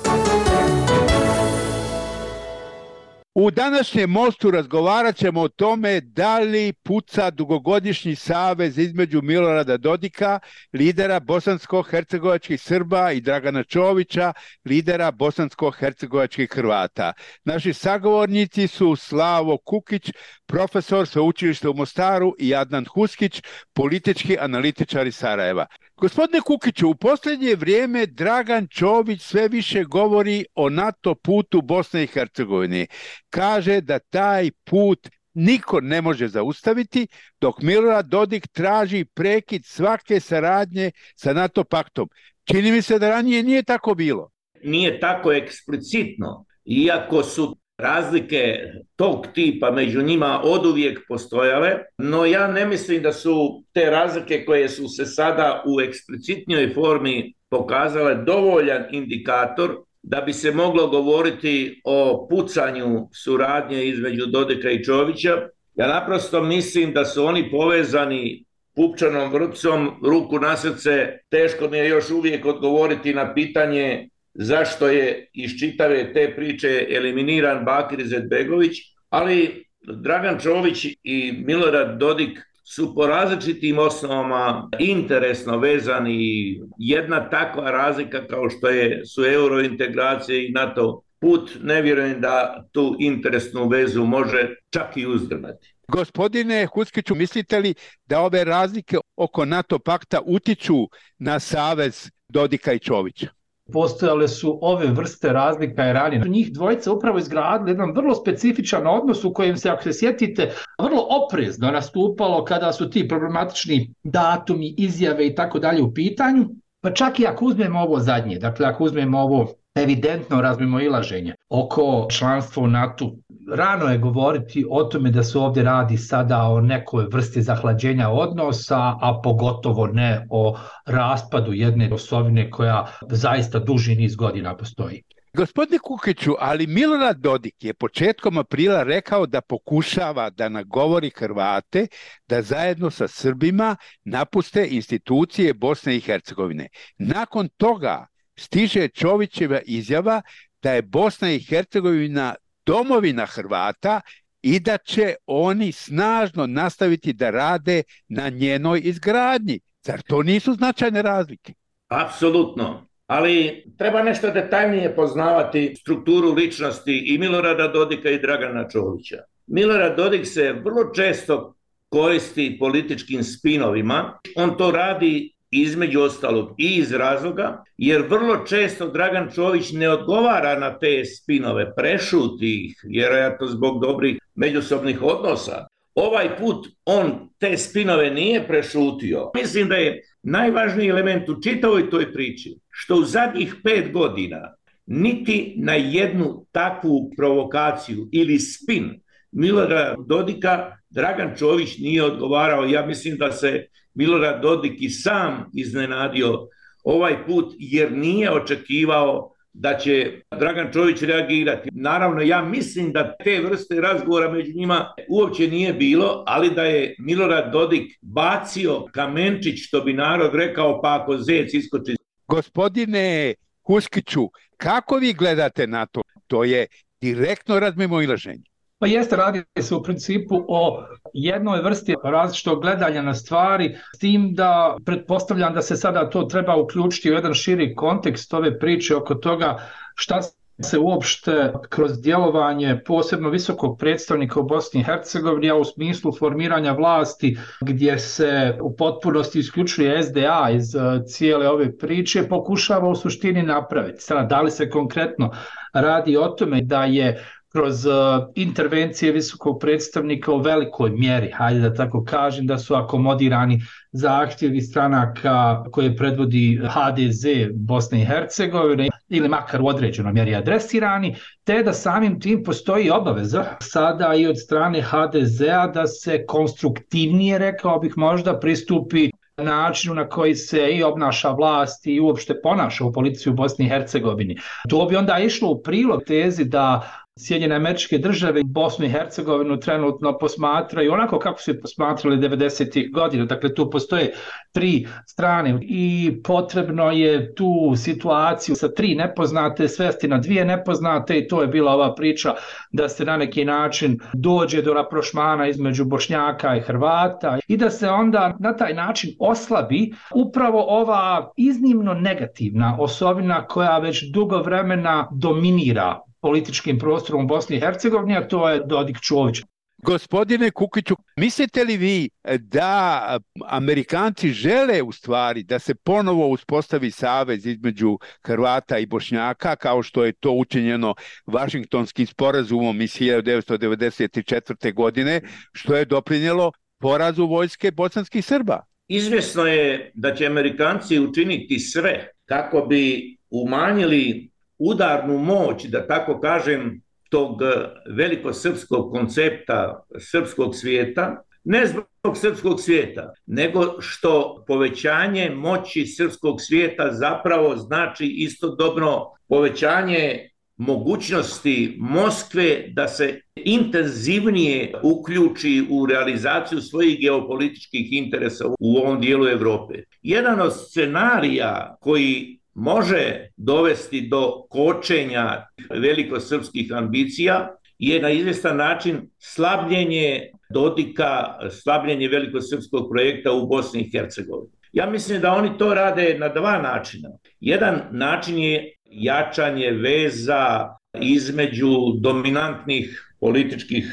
U današnjem mostu razgovarat ćemo o tome da li puca dugogodišnji savez između Milorada Dodika, lidera bosansko-hercegovačkih Srba, i Dragana Čovića, lidera bosansko-hercegovačkih Hrvata. Naši sagovornici su Slavo Kukić, profesor sveučilišta u Mostaru, i Adnan Huskić, politički analitičar iz Sarajeva. Gospodine Kukiću, u posljednje vrijeme Dragan Čović sve više govori o NATO putu Bosne i Hercegovine. Kaže da taj put niko ne može zaustaviti, dok Milorad Dodik traži prekid svake saradnje sa NATO paktom. Čini mi se da ranije nije tako bilo. Nije tako eksplicitno, iako su razlike tog tipa među njima oduvijek postojale, no ja ne mislim da su te razlike koje su se sada u eksplicitnijoj formi pokazale dovoljan indikator da bi se moglo govoriti o pucanju suradnje između Dodika i Čovića. Ja naprosto mislim da su oni povezani pupčanom vrpcom, ruku na srce. Teško mi je još uvijek odgovoriti na pitanje zašto je iz čitave te priče eliminiran Bakir Izetbegović, ali Dragan Čović i Milorad Dodik su po različitim osnovama interesno vezani. Jedna takva razlika kao što su eurointegracije i NATO put, ne vjerujem da tu interesnu vezu može čak i uzdrmati. Gospodine Huskiću, mislite li da ove razlike oko NATO pakta utiču na savez Dodika i Čovića? Postojale su ove vrste razlika i ranije. Njih dvojica upravo izgradili jedan vrlo specifičan odnos u kojem se, ako se sjetite, vrlo oprezno nastupalo kada su ti problematični datumi, izjave i tako dalje u pitanju. Pa čak i ako uzmemo ovo zadnje, dakle ako uzmemo ovo evidentno razmimoilaženje oko članstva u NATO, rano je govoriti o tome da se ovdje radi sada o nekoj vrsti zahlađenja odnosa, a pogotovo ne o raspadu jedne osovine koja zaista duži niz godina postoji. Gospodine Kukiću, ali Milorad Dodik je početkom aprila rekao da pokušava da nagovori Hrvate da zajedno sa Srbima napuste institucije Bosne i Hercegovine. Nakon toga stiže Čovićeva izjava da je Bosna i Hercegovina domovina Hrvata i da će oni snažno nastaviti da rade na njenoj izgradnji. Zar to nisu značajne razlike? Apsolutno. Ali treba nešto detaljnije poznavati strukturu ličnosti i Milorada Dodika i Dragana Čovića. Milorad Dodik se vrlo često koristi političkim spinovima. On to radi između ostalog i iz razloga, jer vrlo često Dragan Čović ne odgovara na te spinove, prešuti ih, vjerojatno zbog dobrih međusobnih odnosa. Ovaj put on te spinove nije prešutio. Mislim da je najvažniji element u čitavoj toj priči, što u zadnjih 5 godina niti na jednu takvu provokaciju ili spin Milorada Dodika Dragan Čović nije odgovarao. Ja mislim da se Milorad Dodik i sam iznenadio ovaj put, jer nije očekivao da će Dragan Čović reagirati. Naravno, ja mislim da te vrste razgovora među njima uopće nije bilo, ali da je Milorad Dodik bacio kamenčić, što bi narod rekao, pa ako zec iskoči. Gospodine Huskiću, kako vi gledate na to? To je direktno razmimoilaženje. Pa jeste, radi se u principu o jednoj vrsti različitog gledanja na stvari, s tim da pretpostavljam da se sada to treba uključiti u jedan širi kontekst ove priče oko toga šta se uopšte kroz djelovanje posebno visokog predstavnika u Bosni i Hercegovini, a u smislu formiranja vlasti gdje se u potpunosti isključuje SDA iz cijele ove priče, pokušava u suštini napraviti. Sada, da li se konkretno radi o tome da je kroz intervencije visokog predstavnika u velikoj mjeri, hajde da tako kažem, da su akomodirani zahtjevi stranaka koje predvodi HDZ Bosne i Hercegovine ili makar u određenoj mjeri adresirani, te da samim tim postoji obaveza sada i od strane HDZ-a da se konstruktivnije, rekao bih možda, pristupi načinu na koji se i obnaša vlast i uopšte ponaša u policiji u Bosni i Hercegovini. To bi onda išlo u prilog tezi da Sjedinjene Američke Države Bosnu i Hercegovinu trenutno posmatraju onako kako su je posmatrali 90. godina. Dakle, tu postoje 3 strane i potrebno je tu situaciju sa 3 nepoznate svesti na 2 nepoznate, i to je bila ova priča da se na neki način dođe do raprošmana između Bošnjaka i Hrvata i da se onda na taj način oslabi upravo ova iznimno negativna osobina koja već dugo vremena dominira političkim prostorom u Bosni i Hercegovini, a to je Dodik Čović. Gospodine Kukiću, mislite li vi da Amerikanci žele u stvari da se ponovo uspostavi savez između Hrvata i Bošnjaka, kao što je to učinjeno Vašingtonskim sporazumom iz 1994. godine, što je doprinjelo porazu vojske bosanskih Srba? Izvjesno je da će Amerikanci učiniti sve kako bi umanjili udarnu moć, da tako kažem, tog velikosrpskog koncepta srpskog svijeta, ne zbog srpskog svijeta, nego što povećanje moći srpskog svijeta zapravo znači istodobno povećanje mogućnosti Moskve da se intenzivnije uključi u realizaciju svojih geopolitičkih interesa u ovom dijelu Europe. Jedan od scenarija koji može dovesti do kočenja velikosrpskih ambicija je na izvjestan način slabljenje Dodika, slabljenje velikosrpskog projekta u Bosni i Hercegovini. Ja mislim da oni to rade na 2 načina. Jedan način je jačanje veza između dominantnih političkih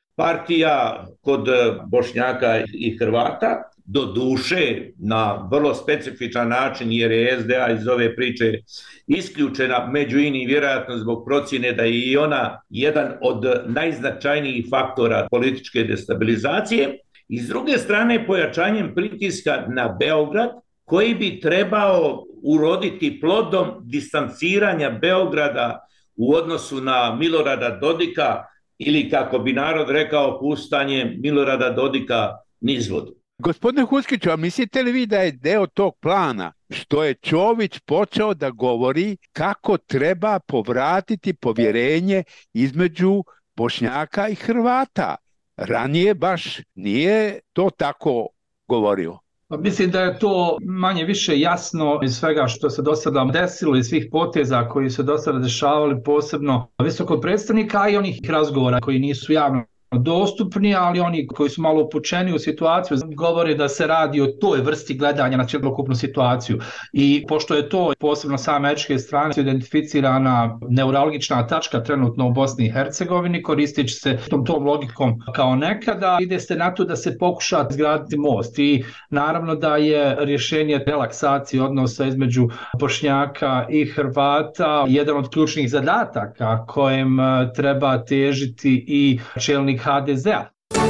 partija kod Bošnjaka i Hrvata, do duše na vrlo specifičan način, jer je SDA iz ove priče isključena, među inim vjerojatno zbog procjene da je i ona jedan od najznačajnijih faktora političke destabilizacije, i s druge strane pojačanjem pritiska na Beograd, koji bi trebao uroditi plodom distanciranja Beograda u odnosu na Milorada Dodika, ili kako bi narod rekao, puštanje Milorada Dodika nizvodu. Gospodine Huskiću, a mislite li vi da je deo tog plana što je Čović počeo da govori kako treba povratiti povjerenje između Bošnjaka i Hrvata? Ranije baš nije to tako govorio. Mislim da je to manje više jasno iz svega što se do sada desilo i svih poteza koji se do sada dešavali, posebno visokog predstavnika, a i onih razgovora koji nisu javno dostupni, ali oni koji su malo upućeni u situaciju govore da se radi o toj vrsti gledanja na cjelokupnu situaciju. I pošto je to posebno sa američke strane identificirana neuralgična tačka trenutno u Bosni i Hercegovini, koristeći se tom logikom kao nekada, ide se na to da se pokuša izgraditi most. I naravno da je rješenje relaksacije odnosa između Bošnjaka i Hrvata jedan od ključnih zadataka kojem treba težiti i čelnik HDZ-a.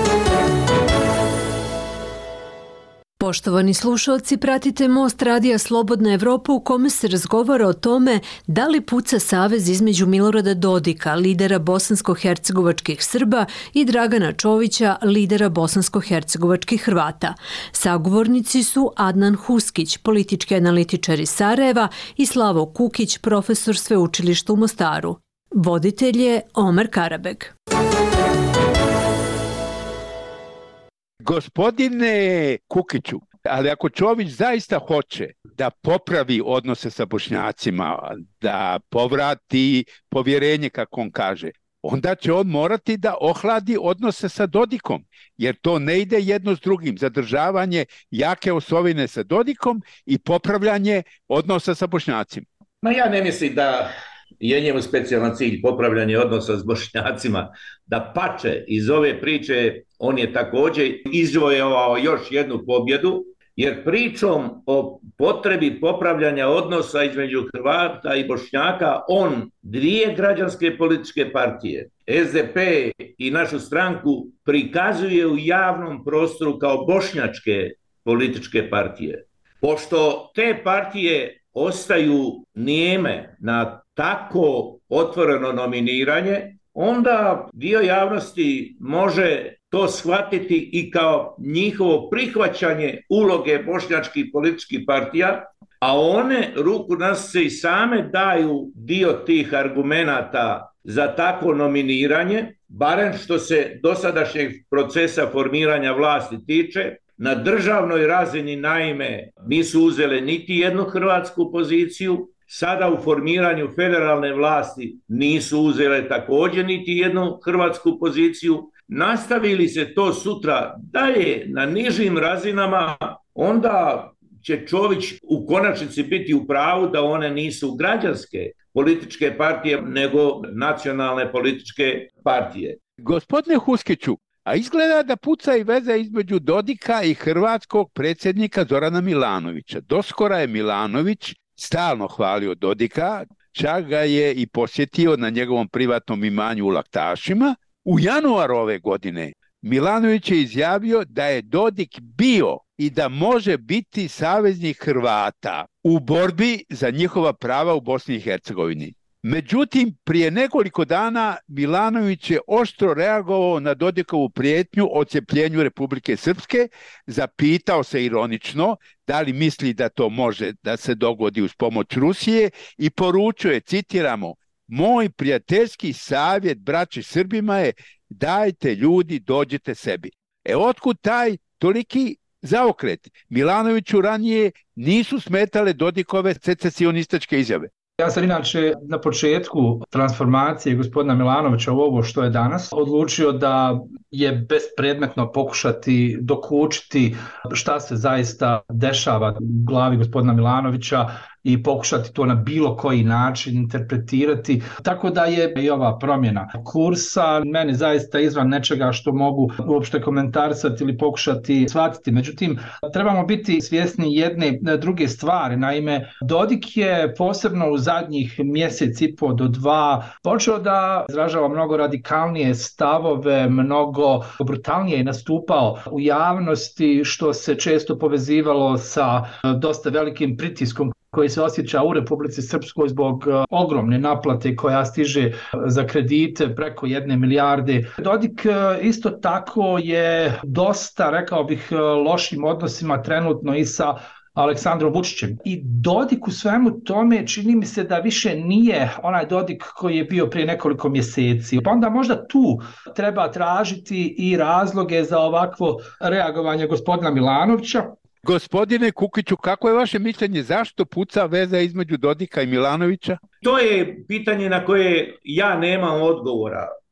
Poštovani slušalci, pratite Most radija Slobodna Evropa u kome se razgovara o tome da li puca savez između Milorada Dodika, lidera bosansko-hercegovačkih Srba, i Dragana Čovića, lidera bosansko-hercegovačkih Hrvata. Sagovornici su Adnan Huskić, politički analitičar iz Sarajeva, i Slavo Kukić, profesor sveučilišta u Mostaru. Voditelj je Omer Karabeg. Gospodine Kukiću, ali ako Čović zaista hoće da popravi odnose sa Bošnjacima, da povrati povjerenje, kako on kaže, onda će on morati da ohladi odnose sa Dodikom, jer to ne ide jedno s drugim. Zadržavanje jake osovine sa Dodikom i popravljanje odnosa sa Bošnjacima. Ja ne mislim da je njemu specijalan cilj popravljanje odnosa s Bošnjacima. Da pače iz ove priče on je također izvojevao još jednu pobjedu, jer pričom o potrebi popravljanja odnosa između Hrvata i Bošnjaka on dvije građanske političke partije, SDP i našu stranku, prikazuje u javnom prostoru kao bošnjačke političke partije. Pošto te partije ostaju nijeme na tako otvoreno nominiranje, onda dio javnosti može to shvatiti i kao njihovo prihvaćanje uloge bošnjačkih političkih partija, a one ruku na srce i same daju dio tih argumenata za takvo nominiranje, barem što se dosadašnjeg procesa formiranja vlasti tiče. Na državnoj razini naime nisu uzele niti jednu hrvatsku poziciju, sada u formiranju federalne vlasti nisu uzele također niti jednu hrvatsku poziciju. Nastavili se to sutra dalje na nižim razinama, onda će Čović u konačnici biti u pravu da one nisu građanske političke partije, nego nacionalne političke partije. Gospodine Huskiću, a izgleda da puca i veza između Dodika i hrvatskog predsjednika Zorana Milanovića. Doskora je Milanović stalno hvalio Dodika, čak ga je i posjetio na njegovom privatnom imanju u Laktašima. U januaru ove godine Milanović je izjavio da je Dodik bio i da može biti saveznik Hrvata u borbi za njihova prava u Bosni i Hercegovini. Međutim, prije nekoliko dana Milanović je oštro reagovao na Dodikovu prijetnju o odcepljenju Republike Srpske, zapitao se ironično da li misli da to može da se dogodi uz pomoć Rusije i poručio je, citiramo, moj prijateljski savjet braći Srbima je dajte ljudi, dođite sebi. Otkud taj toliki zaokret? Milanoviću ranije nisu smetale Dodikove secesionističke izjave. Ja sam inače na početku transformacije gospodina Milanovića u ovo što je danas odlučio da je bespredmetno pokušati dokučiti šta se zaista dešava u glavi gospodina Milanovića i pokušati to na bilo koji način interpretirati. Tako da je i ova promjena kursa meni zaista izvan nečega što mogu uopšte komentarisati ili pokušati shvatiti. Međutim, trebamo biti svjesni jedne druge stvari. Naime, Dodik je posebno u zadnjih mjesec i po do dva počeo da izražava mnogo radikalnije stavove, mnogo brutalnije nastupao u javnosti, što se često povezivalo sa dosta velikim pritiskom koji se osjeća u Republici Srpskoj zbog ogromne naplate koja stiže za kredite preko 1 milijarde. Dodik isto tako je dosta, rekao bih, lošim odnosima trenutno i sa Aleksandrom Vučićem. I Dodik u svemu tome čini mi se da više nije onaj Dodik koji je bio prije nekoliko mjeseci. Pa onda možda tu treba tražiti i razloge za ovakvo reagovanje gospodina Milanovića. Gospodine Kukiću, kako je vaše mišljenje, zašto puca veza između Dodika i Milanovića? To je pitanje na koje ja nemam odgovora.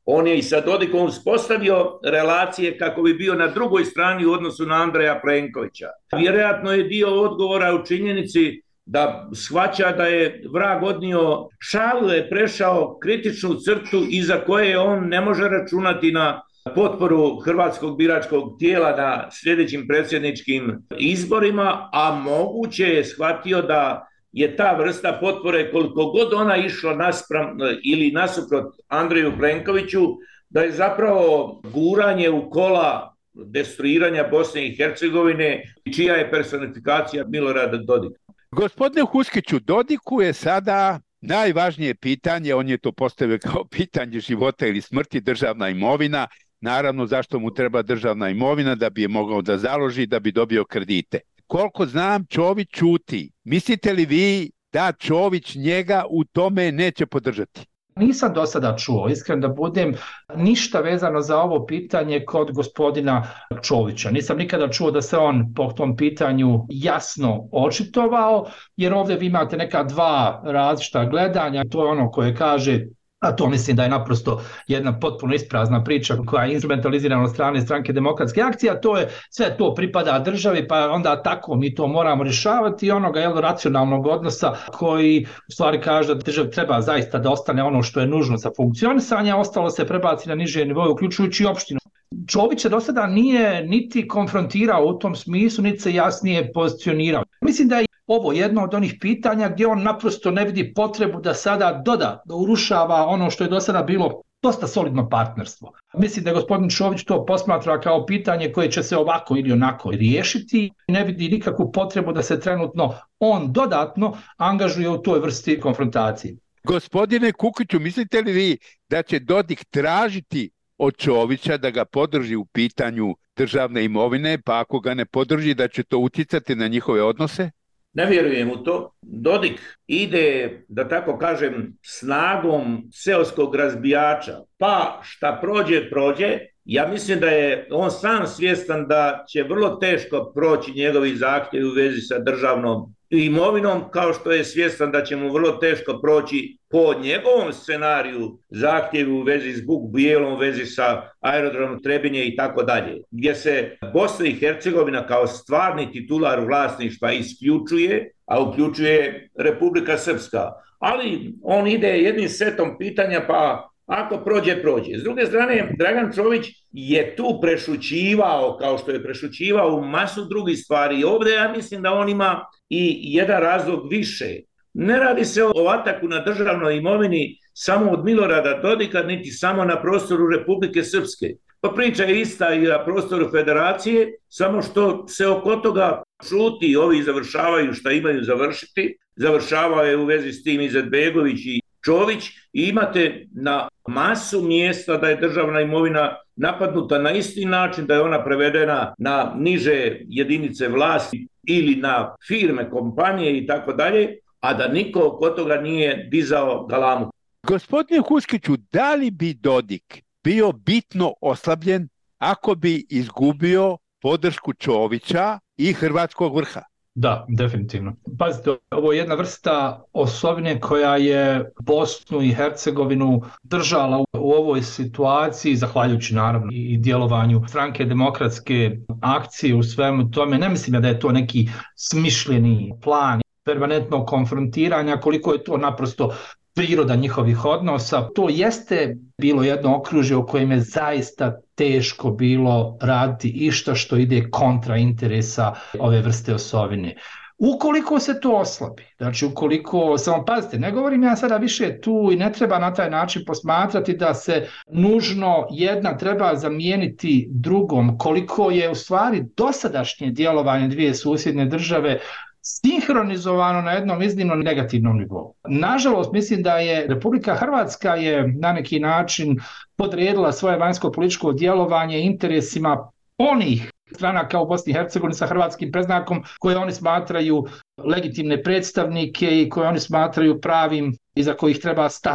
On je i sa Dodikom uspostavio relacije kako bi bio na drugoj strani u odnosu na Andreja Plenkovića. Vjerojatno je dio odgovora u činjenici da shvaća da je vrag odnio šalu, je prešao kritičnu crtu iza koje on ne može računati na potporu hrvatskog biračkog tijela na sljedećim predsjedničkim izborima, a moguće je shvatio da je ta vrsta potpore, koliko god ona išla naspram ili nasuprot Andreju Plenkoviću, da je zapravo guranje u kola destruiranja Bosne i Hercegovine, čija je personifikacija Milorada Dodika. Gospodine Huskiću, Dodiku je sada najvažnije pitanje, on je to postavio kao pitanje života ili smrti, državna imovina. Naravno, zašto mu treba državna imovina? Da bi je mogao da založi, da bi dobio kredite. Koliko znam, Čović ćuti. Mislite li vi da Čović njega u tome neće podržati? Nisam do sada čuo, iskren da budem, ništa vezano za ovo pitanje kod gospodina Čovića. Nisam nikada čuo da se on po tom pitanju jasno očitovao, jer ovdje vi imate neka dva različita gledanja. To je ono koje kaže, a to mislim da je naprosto jedna potpuno isprazna priča koja je instrumentalizirana od strane Stranke demokratske akcije, a to je sve to pripada državi, pa onda tako mi to moramo rješavati, i onoga racionalnog odnosa koji u stvari kaže da državi treba zaista da ostane ono što je nužno za funkcionisanje, a ostalo se prebaci na niže nivoje, uključujući opštinu. Čović se do sada nije niti konfrontirao u tom smislu, niti se jasnije pozicionirao. Mislim da je ovo jedno od onih pitanja gdje on naprosto ne vidi potrebu da sada da urušava ono što je do sada bilo dosta solidno partnerstvo. Mislim da je gospodin Čović to posmatra kao pitanje koje će se ovako ili onako riješiti. Ne vidi nikakvu potrebu da se trenutno on dodatno angažuje u toj vrsti konfrontacije. Gospodine Kukiću, mislite li vi da će Dodik tražiti od Čovića da ga podrži u pitanju državne imovine, pa ako ga ne podrži da će to utjecati na njihove odnose? Ne vjerujem u to. Dodik ide, da tako kažem, snagom seoskog razbijača. Pa šta prođe, prođe. Ja mislim da je on sam svjestan da će vrlo teško proći njegovi zahtjevi u vezi sa državnom imovinom, kao što je svjestan da će mu vrlo teško proći po njegovom scenariju zahtjevi u vezi s Buk Bijelom, u vezi sa aerodromom Trebinje i tako dalje, gdje se Bosna i Hercegovina kao stvarni titular vlasništva isključuje, a uključuje Republika Srpska. Ali on ide jednim setom pitanja, pa ako prođe, prođe. S druge strane, Dragan Čović je tu prešućivao, kao što je prešućivao u masu drugih stvari. I ovdje ja mislim da on ima i jedan razlog više. Ne radi se o ataku na državnoj imovini samo od Milorada Dodika, niti samo na prostoru Republike Srpske. Pa priča je ista i na prostoru Federacije, samo što se oko toga šuti i ovi završavaju šta imaju završiti. Završavao je u vezi s tim Izetbegović i Čović, i imate na masu mjesta da je državna imovina napadnuta na isti način, da je ona prevedena na niže jedinice vlasti ili na firme, kompanije i tako dalje, a da niko oko toga nije dizao galamu. Gospodine Huskiću, da li bi Dodik bio bitno oslabljen ako bi izgubio podršku Čovića i hrvatskog vrha? Da, definitivno. Pazite, ovo je jedna vrsta osobine koja je Bosnu i Hercegovinu držala u ovoj situaciji, zahvaljujući naravno i djelovanju Stranke demokratske akcije u svemu tome. Ne mislim da je to neki smišljeni plan permanentnog konfrontiranja, koliko je to naprosto priroda njihovih odnosa. To jeste bilo jedno okružje u kojem je zaista teško bilo raditi išta što ide kontra interesa ove vrste osovine. Ukoliko se to oslabi, znači ukoliko, samo pazite, ne govorim ja sada više tu i ne treba na taj način posmatrati da se nužno jedna treba zamijeniti drugom, koliko je u stvari dosadašnje djelovanje dvije susjedne države sinhronizovano na jednom iznimno negativnom nivou. Nažalost, mislim da je Republika Hrvatska je na neki način podredila svoje vanjsko-političko djelovanje interesima onih stranaka u Bosni i Hercegovini sa hrvatskim predznakom koje oni smatraju legitimne predstavnike i koje oni smatraju pravim iza kojih treba stati.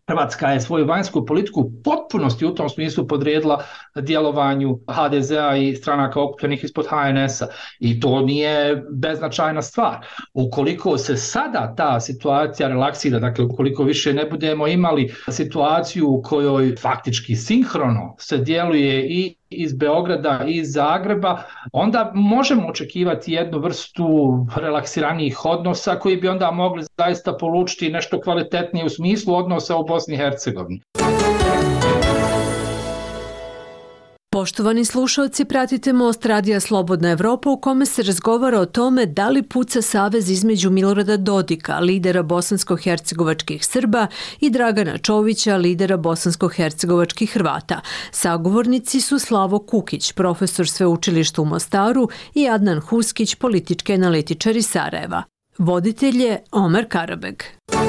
Hrvatska je svoju vanjsku politiku u potpunosti u tom smislu podredila djelovanju HDZ-a i stranaka okupljenih ispod HNS-a i to nije beznačajna stvar. Ukoliko se sada ta situacija relaksira, dakle ukoliko više ne budemo imali situaciju u kojoj faktički sinhrono se djeluje i iz Beograda i iz Zagreba, onda možemo očekivati jednu vrstu relaksiranijih odnosa koji bi onda mogli zaista polučiti nešto kvalitetnije u smislu odnosa u Bosni i Hercegovini. Poštovani slušalci, pratite Most radija Slobodna Evropa u kome se razgovara o tome da li puca savez između Milorada Dodika, lidera bosansko-hercegovačkih Srba, i Dragana Čovića, lidera bosansko-hercegovačkih Hrvata. Sagovornici su Slavo Kukić, profesor sveučilišta u Mostaru, i Adnan Huskić, politički analitičar iz Sarajeva. Voditelj je Omer Karabeg.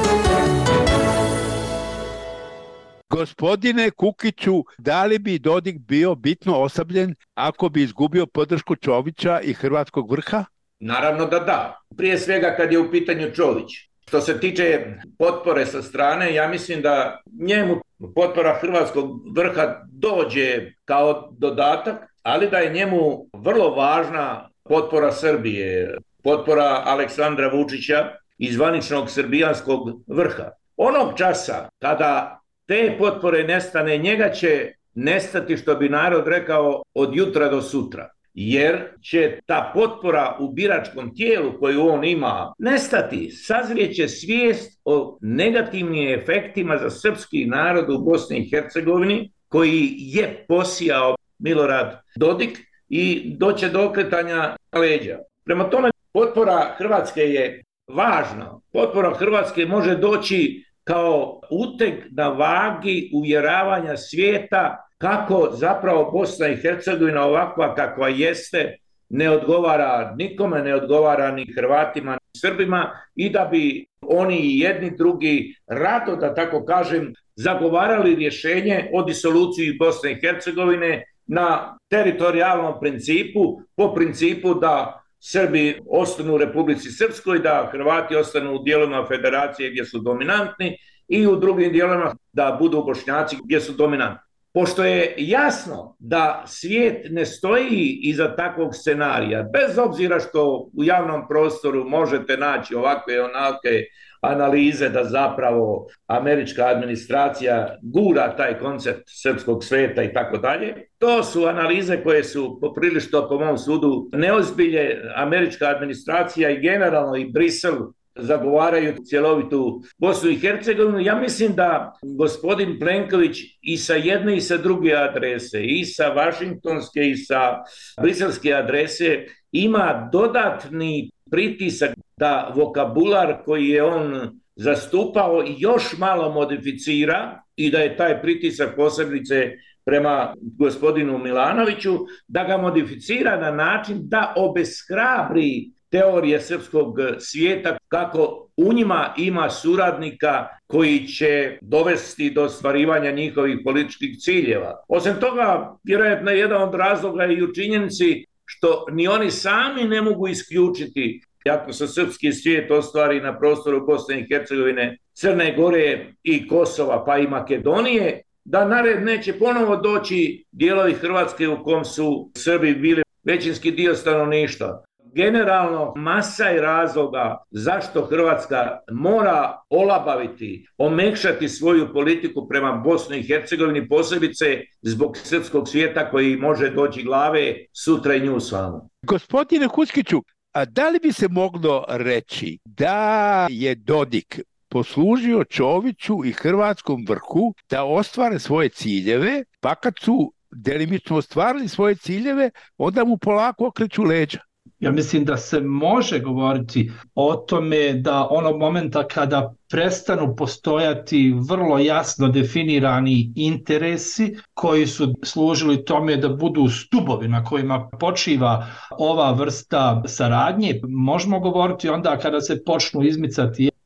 Gospodine Kukiću, da li bi Dodik bio bitno oslabljen ako bi izgubio podršku Čovića i hrvatskog vrha? Naravno da da. Prije svega kad je u pitanju Čović. Što se tiče potpore sa strane, ja mislim da njemu potpora hrvatskog vrha dođe kao dodatak, ali da je njemu vrlo važna potpora Srbije, potpora Aleksandra Vučića i zvaničnog srbijanskog vrha. Onog časa kada te potpore nestane, njega će nestati, što bi narod rekao, od jutra do sutra. Jer će ta potpora u biračkom tijelu koju on ima nestati. Sazrijeće svijest o negativnim efektima za srpski narod u Bosni i Hercegovini koji je posijao Milorad Dodik i doće do okretanja leđa. Prema tome, potpora Hrvatske je važna. Potpora Hrvatske može doći kao uteg na vagi uvjeravanja svijeta kako zapravo Bosna i Hercegovina ovakva kakva jeste ne odgovara nikome, ne odgovara ni Hrvatima ni Srbima i da bi oni i jedni drugi rado, da tako kažem, zagovarali rješenje o disoluciji Bosne i Hercegovine na teritorijalnom principu, po principu da Srbi ostanu u Republici Srpskoj, da Hrvati ostanu u dijelovima federacije gdje su dominantni i u drugim dijelovima da budu Bošnjaci gdje su dominantni. Pošto je jasno da svijet ne stoji iza takvog scenarija, bez obzira što u javnom prostoru možete naći ovakve i onake analize da zapravo američka administracija gura taj koncept srpskog sveta i tako dalje. To su analize koje su poprilično, po mom sudu, neozbilje. Američka administracija i generalno i Brisel zagovaraju cjelovitu Bosnu i Hercegovinu. Ja mislim da gospodin Plenković i sa jedne i sa druge adrese, i sa vašingtonske i sa briselske adrese, ima dodatni pritisak da vokabular koji je on zastupao još malo modificira i da je taj pritisak posebice prema gospodinu Milanoviću, da ga modificira na način da obeshrabri teorije srpskog svijeta kako u njima ima suradnika koji će dovesti do ostvarivanja njihovih političkih ciljeva. Osim toga, vjerojatno je jedan od razloga i u činjenici što ni oni sami ne mogu isključiti ako se srpski svijet ostvari na prostoru Bosne i Hercegovine, Crne Gore i Kosova pa i Makedonije, da na red neće ponovo doći dijelovi Hrvatske u kom su Srbi bili većinski dio stanovništva. Generalno, masa je razloga zašto Hrvatska mora olabaviti, omekšati svoju politiku prema Bosni i Hercegovini, posebice zbog srpskog svijeta koji može doći glave sutra i nju samu. Gospodine Huskiću, a da li bi se moglo reći da je Dodik poslužio Čoviću i hrvatskom vrhu da ostvare svoje ciljeve, pa kad su delimično ostvarili svoje ciljeve, onda mu polako okreću leđa? Ja mislim da se može govoriti o tome da onog momenta kada prestanu postojati vrlo jasno definirani interesi koji su služili tome da budu stubovi na kojima počiva ova vrsta saradnje, možemo govoriti onda kada se počnu izmicati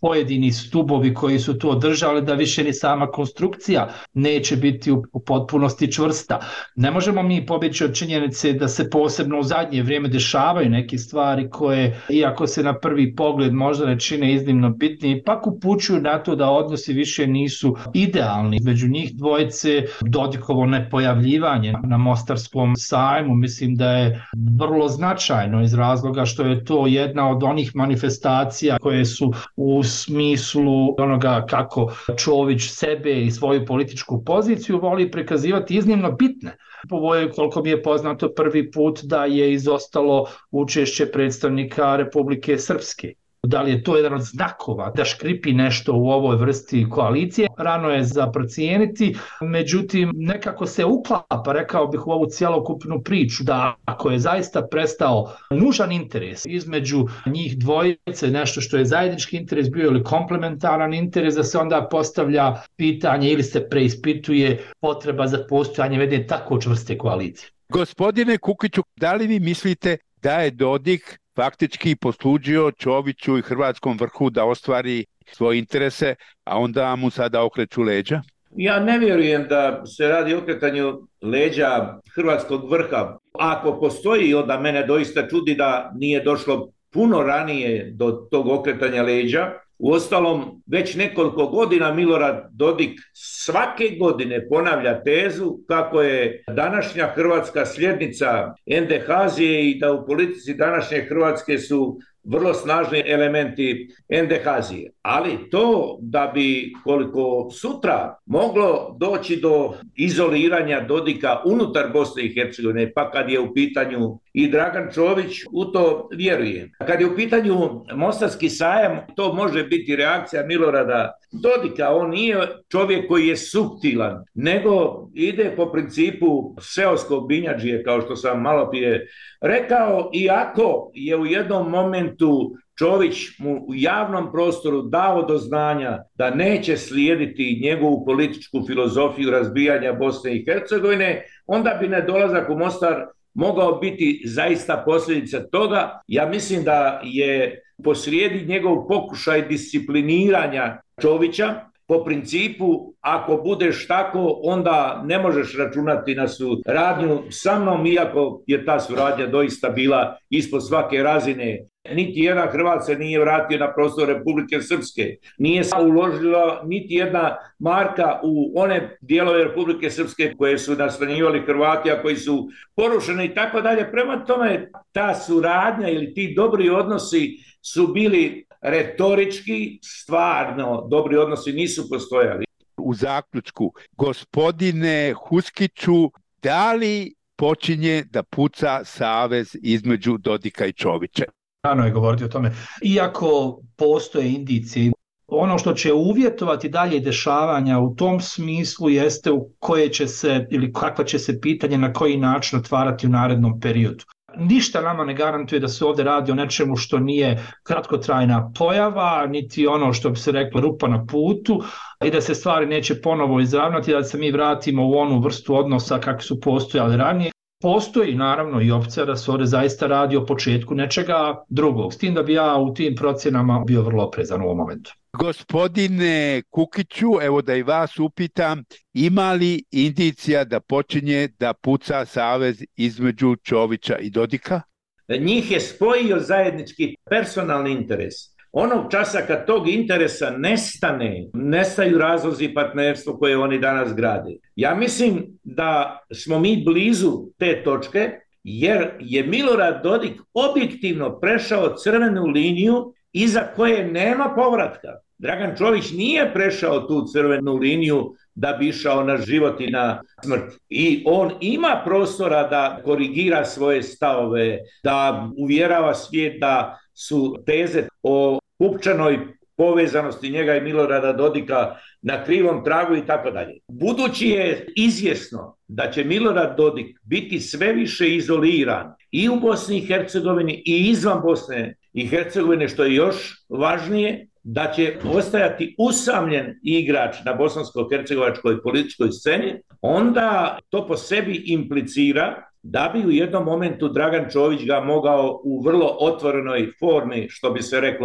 pojedini stubovi koji su to održali, da više ni sama konstrukcija neće biti u potpunosti čvrsta. Ne možemo mi pobjeći od činjenice da se posebno u zadnje vrijeme dešavaju neke stvari koje, iako se na prvi pogled možda ne čine iznimno bitni, ipak upućuju na to da odnosi više nisu idealni. Među njih dvojice Dodikovo nepojavljivanje na Mostarskom sajmu mislim da je vrlo značajno iz razloga što je to jedna od onih manifestacija koje su u smislu onoga kako Čović sebe i svoju političku poziciju voli prikazivati iznimno bitne. Ovo je, koliko mi je poznato, prvi put da je izostalo učešće predstavnika Republike Srpske. Da li je to jedan od znakova da škripi nešto u ovoj vrsti koalicije? Rano je za procijeniti, međutim nekako se uklapa, rekao bih, u ovu cjelokupnu priču da ako je zaista prestao nužan interes između njih dvojice, nešto što je zajednički interes bio ili komplementaran interes, da se onda postavlja pitanje ili se preispituje potreba za postojanje jedne tako čvrste koalicije. Gospodine Kukiću, da li vi mislite da je Dodik faktički poslužio Čoviću i hrvatskom vrhu da ostvari svoje interese, a onda mu sada okreću leđa? Ja ne vjerujem da se radi o okretanju leđa hrvatskog vrha. Ako postoji, onda mene doista čudi da nije došlo puno ranije do tog okretanja leđa. Uostalom, već nekoliko godina Milorad Dodik svake godine ponavlja tezu kako je današnja Hrvatska sljednica NDH-zije i da u politici današnje Hrvatske su vrlo snažni elementi NDH-zije. Ali to da bi koliko sutra moglo doći do izoliranja Dodika unutar Bosne i Hercegovine, pa kad je u pitanju i Dragan Čović, u to vjerujem. Kad je u pitanju Mostarski sajam, to može biti reakcija Milorada Dodika. On nije čovjek koji je suptilan, nego ide po principu seoskog binjadžije, kao što sam malo prije rekao, iako je u jednom momentu Čović mu u javnom prostoru dao do znanja da neće slijediti njegovu političku filozofiju razbijanja Bosne i Hercegovine, onda bi nedolazak u Mostar mogao biti zaista posljedica toga. Ja mislim da je posrijedi njegov pokušaj discipliniranja Čovića po principu ako budeš tako, onda ne možeš računati na suradnju sa mnom, iako je ta suradnja doista bila ispod svake razine. Niti jedan Hrvat se nije vratio na prostor Republike Srpske. Nije se uložila niti jedna marka u one dijelove Republike Srpske koje su nastanjivali Hrvati, a koji su porušeni i tako dalje. Prema tome, ta suradnja ili ti dobri odnosi su bili retorički, stvarno dobri odnosi nisu postojali. U zaključku, gospodine Huskiću, da li počinje da puca savez između Dodika i Čovića? Rano je govoriti o tome. Iako postoje indicije, ono što će uvjetovati dalje dešavanja u tom smislu jeste u koje će se ili kakva će se pitanje na koji način otvarati u narednom periodu. Ništa nama ne garantuje da se ovdje radi o nečemu što nije kratkotrajna pojava, niti ono što bi se reklo rupa na putu i da se stvari neće ponovo izravnati, da se mi vratimo u onu vrstu odnosa kakvi su postojali ranije. Postoji naravno i opcija da se ovdje zaista radi o početku nečega drugog, s tim da bi ja u tim procjenama bio vrlo oprezan u ovom momentu. Gospodine Kukiću, evo da i vas upitam, ima li indicija da počinje da puca savez između Čovića i Dodika? Njih je spojio zajednički personalni interes. Onog časa kad tog interesa nestane, nestaju razlozi partnerstva koje oni danas grade. Ja mislim da smo mi blizu te točke, jer je Milorad Dodik objektivno prešao crvenu liniju iza koje nema povratka. Dragan Čović nije prešao tu crvenu liniju da bi išao na život i na smrt. I on ima prostora da korigira svoje stavove, da uvjerava svijet da su teze o pupčanoj povezanosti njega i Milorada Dodika na krivom tragu i tako dalje. Budući je izvjesno da će Milorad Dodik biti sve više izoliran i u Bosni i Hercegovini i izvan Bosne i Hercegovine, što je još važnije, da će ostajati usamljen igrač na bosansko-hercegovačkoj političkoj sceni, onda to po sebi implicira da bi u jednom momentu Dragan Čović ga mogao u vrlo otvorenoj formi, što bi se reklo,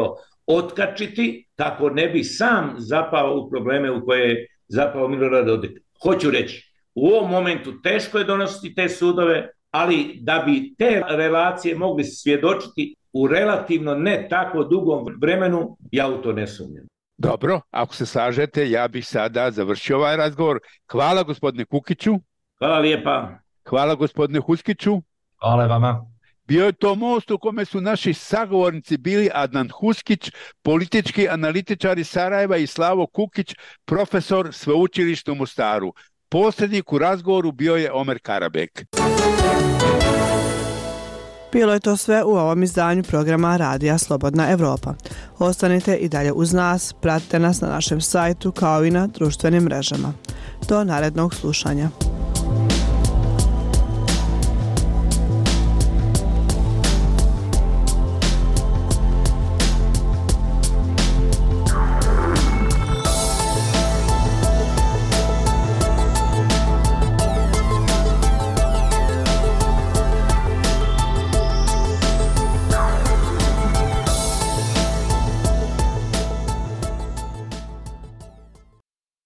otkačiti kako ne bi sam zapao u probleme u koje je zapao Milorad Dodik. Hoću reći, u ovom momentu teško je donositi te sudove, ali da bi te relacije mogli svjedočiti u relativno ne tako dugom vremenu, ja u to ne sumnjam. Dobro, ako se slažete, ja bih sada završio ovaj razgovor. Hvala gospodine Kukiću. Hvala lijepa. Hvala gospodine Huskiću. Hvala vama. Bio je to most u kome su naši sagovornici bili Adnan Huskić, politički analitičar iz Sarajeva, i Slavo Kukić, profesor sveučilišta u Mostaru. Posrednik u razgovoru bio je Omer Karabek. Bilo je to sve u ovom izdanju programa Radija Slobodna Evropa. Ostanite i dalje uz nas, pratite nas na našem sajtu kao i na društvenim mrežama. Do narednog slušanja.